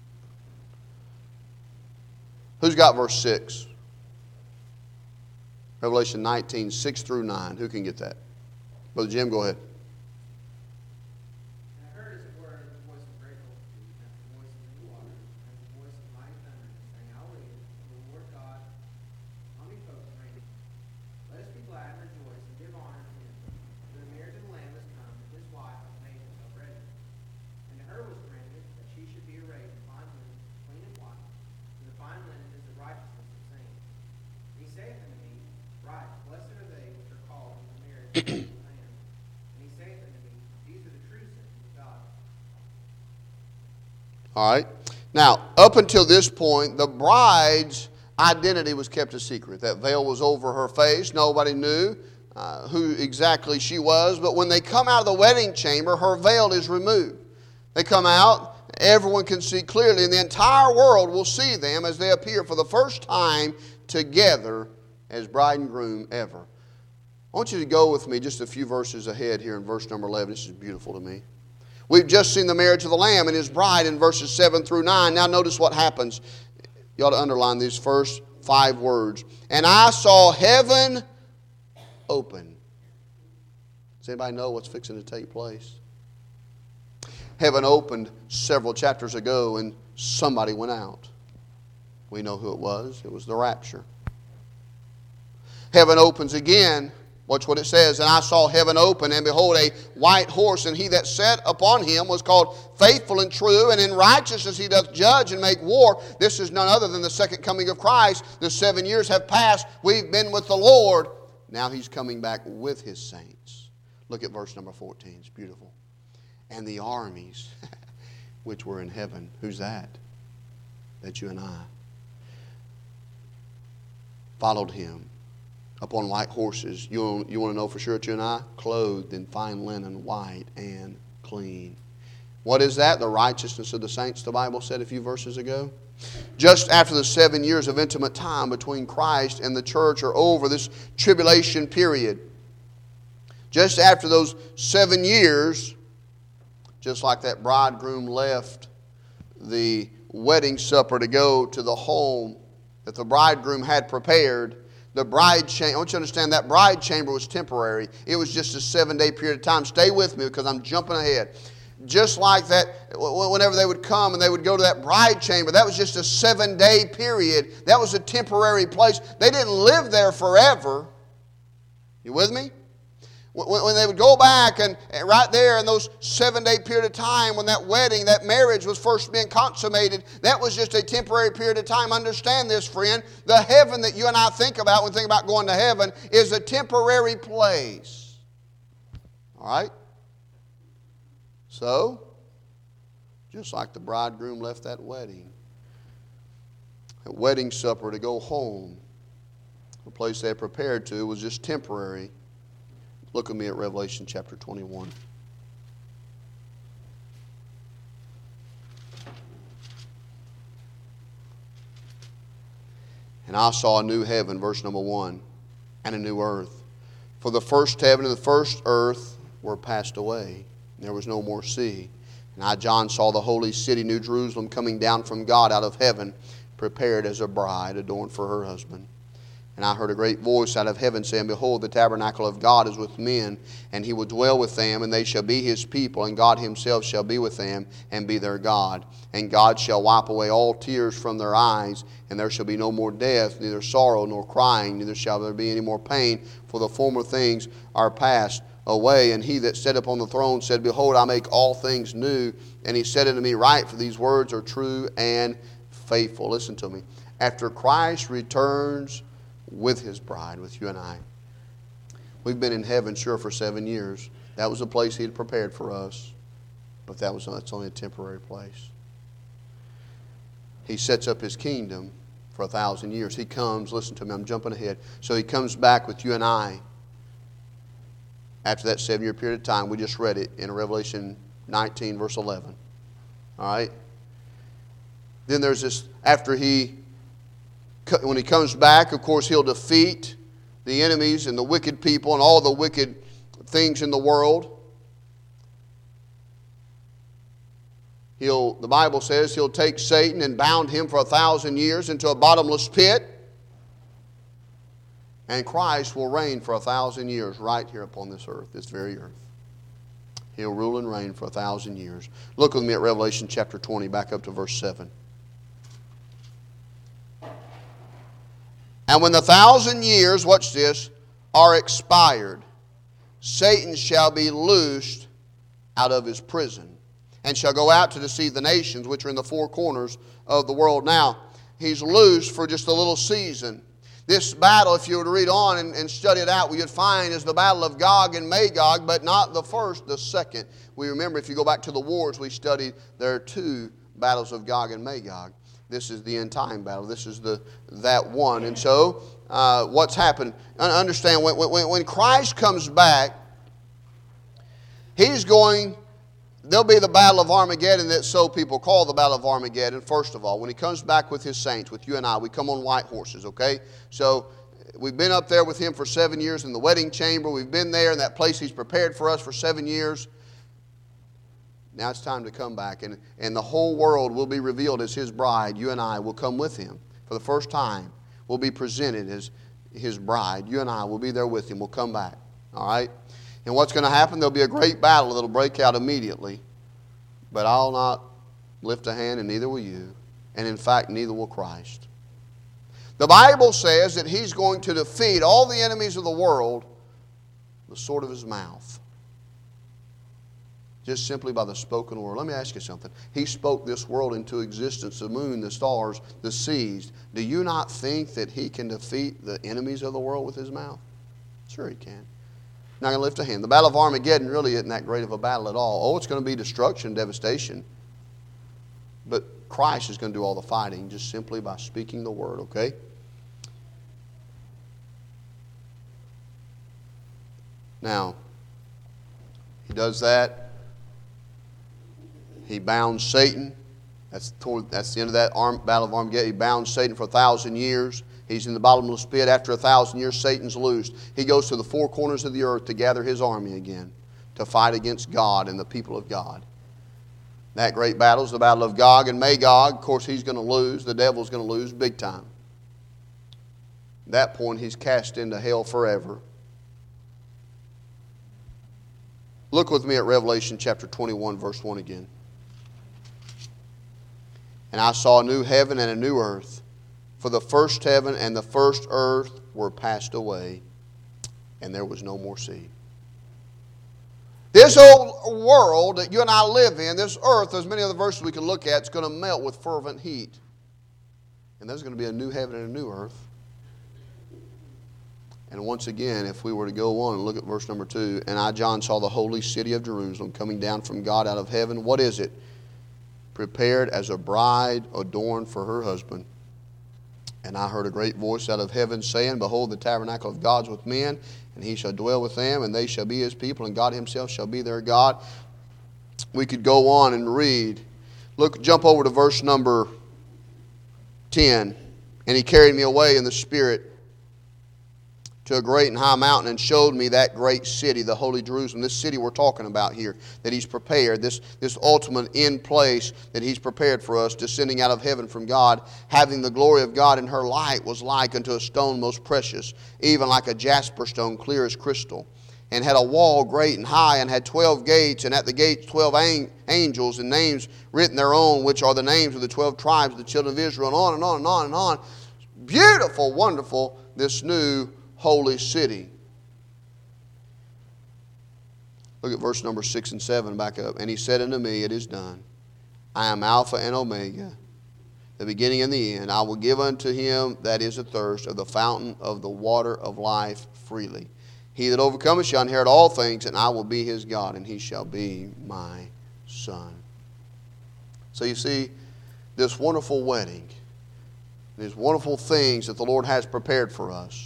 Who's got verse six? Revelation nineteen, six through nine. Who can get that? Brother Jim, go ahead. All right. Now, up until this point, the bride's identity was kept a secret. That veil was over her face. Nobody knew uh, who exactly she was. But when they come out of the wedding chamber, her veil is removed. They come out, everyone can see clearly, and the entire world will see them as they appear for the first time together as bride and groom ever. I want you to go with me just a few verses ahead here in verse number eleven. This is beautiful to me. We've just seen the marriage of the Lamb and His bride in verses seven through nine. Now notice what happens. You ought to underline these first five words. And I saw heaven open. Does anybody know what's fixing to take place? Heaven opened several chapters ago and somebody went out. We know who it was. It was the rapture. Heaven opens again. Watch what it says. And I saw heaven open, and behold, a white horse, and he that sat upon him was called Faithful and True, and in righteousness he doth judge and make war. This is none other than the second coming of Christ. The seven years have passed. We've been with the Lord. Now He's coming back with His saints. Look at verse number fourteen. It's beautiful. And the armies which were in heaven. Who's that? That's you and I. Followed Him upon white horses. You, you want to know for sure it's you and I? Clothed in fine linen, white and clean. What is that? The righteousness of the saints, the Bible said a few verses ago. Just after the seven years of intimate time between Christ and the church are over, this tribulation period, just after those seven years, just like that bridegroom left the wedding supper to go to the home that the bridegroom had prepared, the bride chamber, I want you to understand that bride chamber was temporary. It was just a seven-day period of time. Stay with me because I'm jumping ahead. Just like that, whenever they would come and they would go to that bride chamber, that was just a seven-day period. That was a temporary place. They didn't live there forever. You with me? When they would go back and right there in those seven-day period of time when that wedding, that marriage was first being consummated, that was just a temporary period of time. Understand this, friend. The heaven that you and I think about when we think about going to heaven is a temporary place. All right? So, just like the bridegroom left that wedding, that wedding supper to go home, the place they had prepared to was just temporary. Look at me at Revelation chapter twenty-one. And I saw a new heaven, verse number one, and a new earth. For the first heaven and the first earth were passed away. There was no more sea. And I, John, saw the holy city, New Jerusalem, coming down from God out of heaven, prepared as a bride adorned for her husband. And I heard a great voice out of heaven saying, Behold, the tabernacle of God is with men, and he will dwell with them, and they shall be his people, and God himself shall be with them, and be their God. And God shall wipe away all tears from their eyes, and there shall be no more death, neither sorrow nor crying, neither shall there be any more pain, for the former things are passed away. And he that sat upon the throne said, Behold, I make all things new. And he said unto me, Write, for these words are true and faithful. Listen to me. After Christ returns with his bride, with you and I. We've been in heaven, sure, for seven years. That was a place he had prepared for us. But that was that's only a temporary place. He sets up his kingdom for a thousand years. He comes, listen to me, I'm jumping ahead. So he comes back with you and I after that seven-year period of time. We just read it in Revelation nineteen, verse eleven. All right? Then there's this, after he When he comes back, of course, he'll defeat the enemies and the wicked people and all the wicked things in the world. He'll, the Bible says he'll take Satan and bound him for a thousand years into a bottomless pit. And Christ will reign for a thousand years right here upon this earth, this very earth. He'll rule and reign for a thousand years. Look with me at Revelation chapter twenty, back up to verse seven. And when the thousand years, watch this, are expired, Satan shall be loosed out of his prison, and shall go out to deceive the nations which are in the four corners of the world. Now, he's loosed for just a little season. This battle, if you were to read on and, and study it out, what you'd find is the battle of Gog and Magog, but not the first, the second. We remember, if you go back to the wars we studied, there are two battles of Gog and Magog. This is the end time battle. This is the that one. And so, uh, what's happened? Understand, when, when, when Christ comes back, he's going, there'll be the battle of Armageddon that so people call the battle of Armageddon, first of all. When he comes back with his saints, with you and I, we come on white horses, okay? So, we've been up there with him for seven years in the wedding chamber. We've been there in that place he's prepared for us for seven years. Now it's time to come back, and, and the whole world will be revealed as his bride. You and I will come with him for the first time. We'll be presented as his bride. You and I will be there with him. We'll come back. All right? And what's going to happen? There'll be a great battle that'll break out immediately. But I'll not lift a hand, and neither will you. And in fact, neither will Christ. The Bible says that he's going to defeat all the enemies of the world with the sword of his mouth. Just simply by the spoken word. Let me ask you something. He spoke this world into existence, the moon, the stars, the seas. Do you not think that he can defeat the enemies of the world with his mouth? Sure he can. Not going to lift a hand. The battle of Armageddon really isn't that great of a battle at all. Oh, it's going to be destruction, devastation. But Christ is going to do all the fighting just simply by speaking the word, okay? Now, he does that. He bound Satan. That's, toward, that's the end of that arm, battle of Armageddon. He bound Satan for a thousand years. He's in the bottomless pit. After a thousand years, Satan's loosed. He goes to the four corners of the earth to gather his army again, to fight against God and the people of God. That great battle is the battle of Gog and Magog. Of course, he's going to lose. The devil's going to lose big time. At that point, he's cast into hell forever. Look with me at Revelation chapter twenty-one, verse one again. And I saw a new heaven and a new earth, for the first heaven and the first earth were passed away, and there was no more sea. This old world that you and I live in, this earth, there's many other verses we can look at, it's going to melt with fervent heat. And there's going to be a new heaven and a new earth. And once again, if we were to go on and look at verse number two, and I, John, saw the holy city of Jerusalem coming down from God out of heaven. What is it? Prepared as a bride adorned for her husband. And I heard a great voice out of heaven saying, Behold, the tabernacle of God is with men, and he shall dwell with them, and they shall be his people, and God himself shall be their God. We could go on and read. Look, jump over to verse number ten. And he carried me away in the Spirit to a great and high mountain and showed me that great city, the holy Jerusalem, this city we're talking about here, that he's prepared, this, this ultimate end place that he's prepared for us, descending out of heaven from God, having the glory of God, and her light was like unto a stone most precious, even like a jasper stone, clear as crystal, and had a wall great and high, and had twelve gates, and at the gates twelve angels, and names written thereon, which are the names of the twelve tribes of the children of Israel, and on and on and on and on. Beautiful, wonderful, this new holy city. Look at verse number six and seven, back up. And he said unto me, it is done. I am Alpha and Omega, the beginning and the end. I will give unto him that is athirst of the fountain of the water of life freely. He that overcometh shall inherit all things, and I will be his God, and he shall be my son. So you see, this wonderful wedding, these wonderful things that the Lord has prepared for us,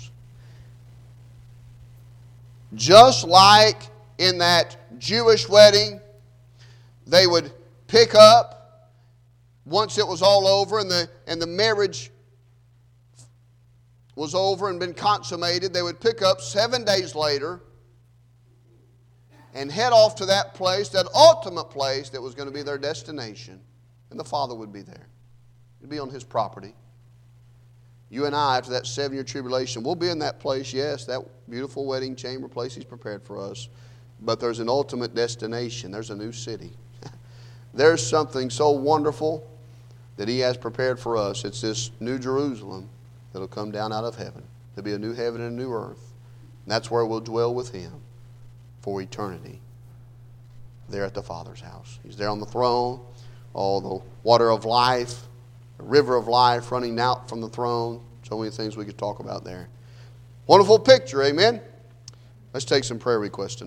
just like in that Jewish wedding, they would pick up, once it was all over and the, and the marriage was over and been consummated, they would pick up seven days later and head off to that place, that ultimate place that was going to be their destination. And the Father would be there. He'd be on his property. You and I, after that seven-year tribulation, we'll be in that place, yes, that beautiful wedding chamber place he's prepared for us. But there's an ultimate destination. There's a new city. There's something so wonderful that he has prepared for us. It's this new Jerusalem that'll come down out of heaven. There'll be a new heaven and a new earth. And that's where we'll dwell with him for eternity. There at the Father's house. He's there on the throne. All the water of life, a river of life running out from the throne. So many things we could talk about there. Wonderful picture, amen? Let's take some prayer requests tonight.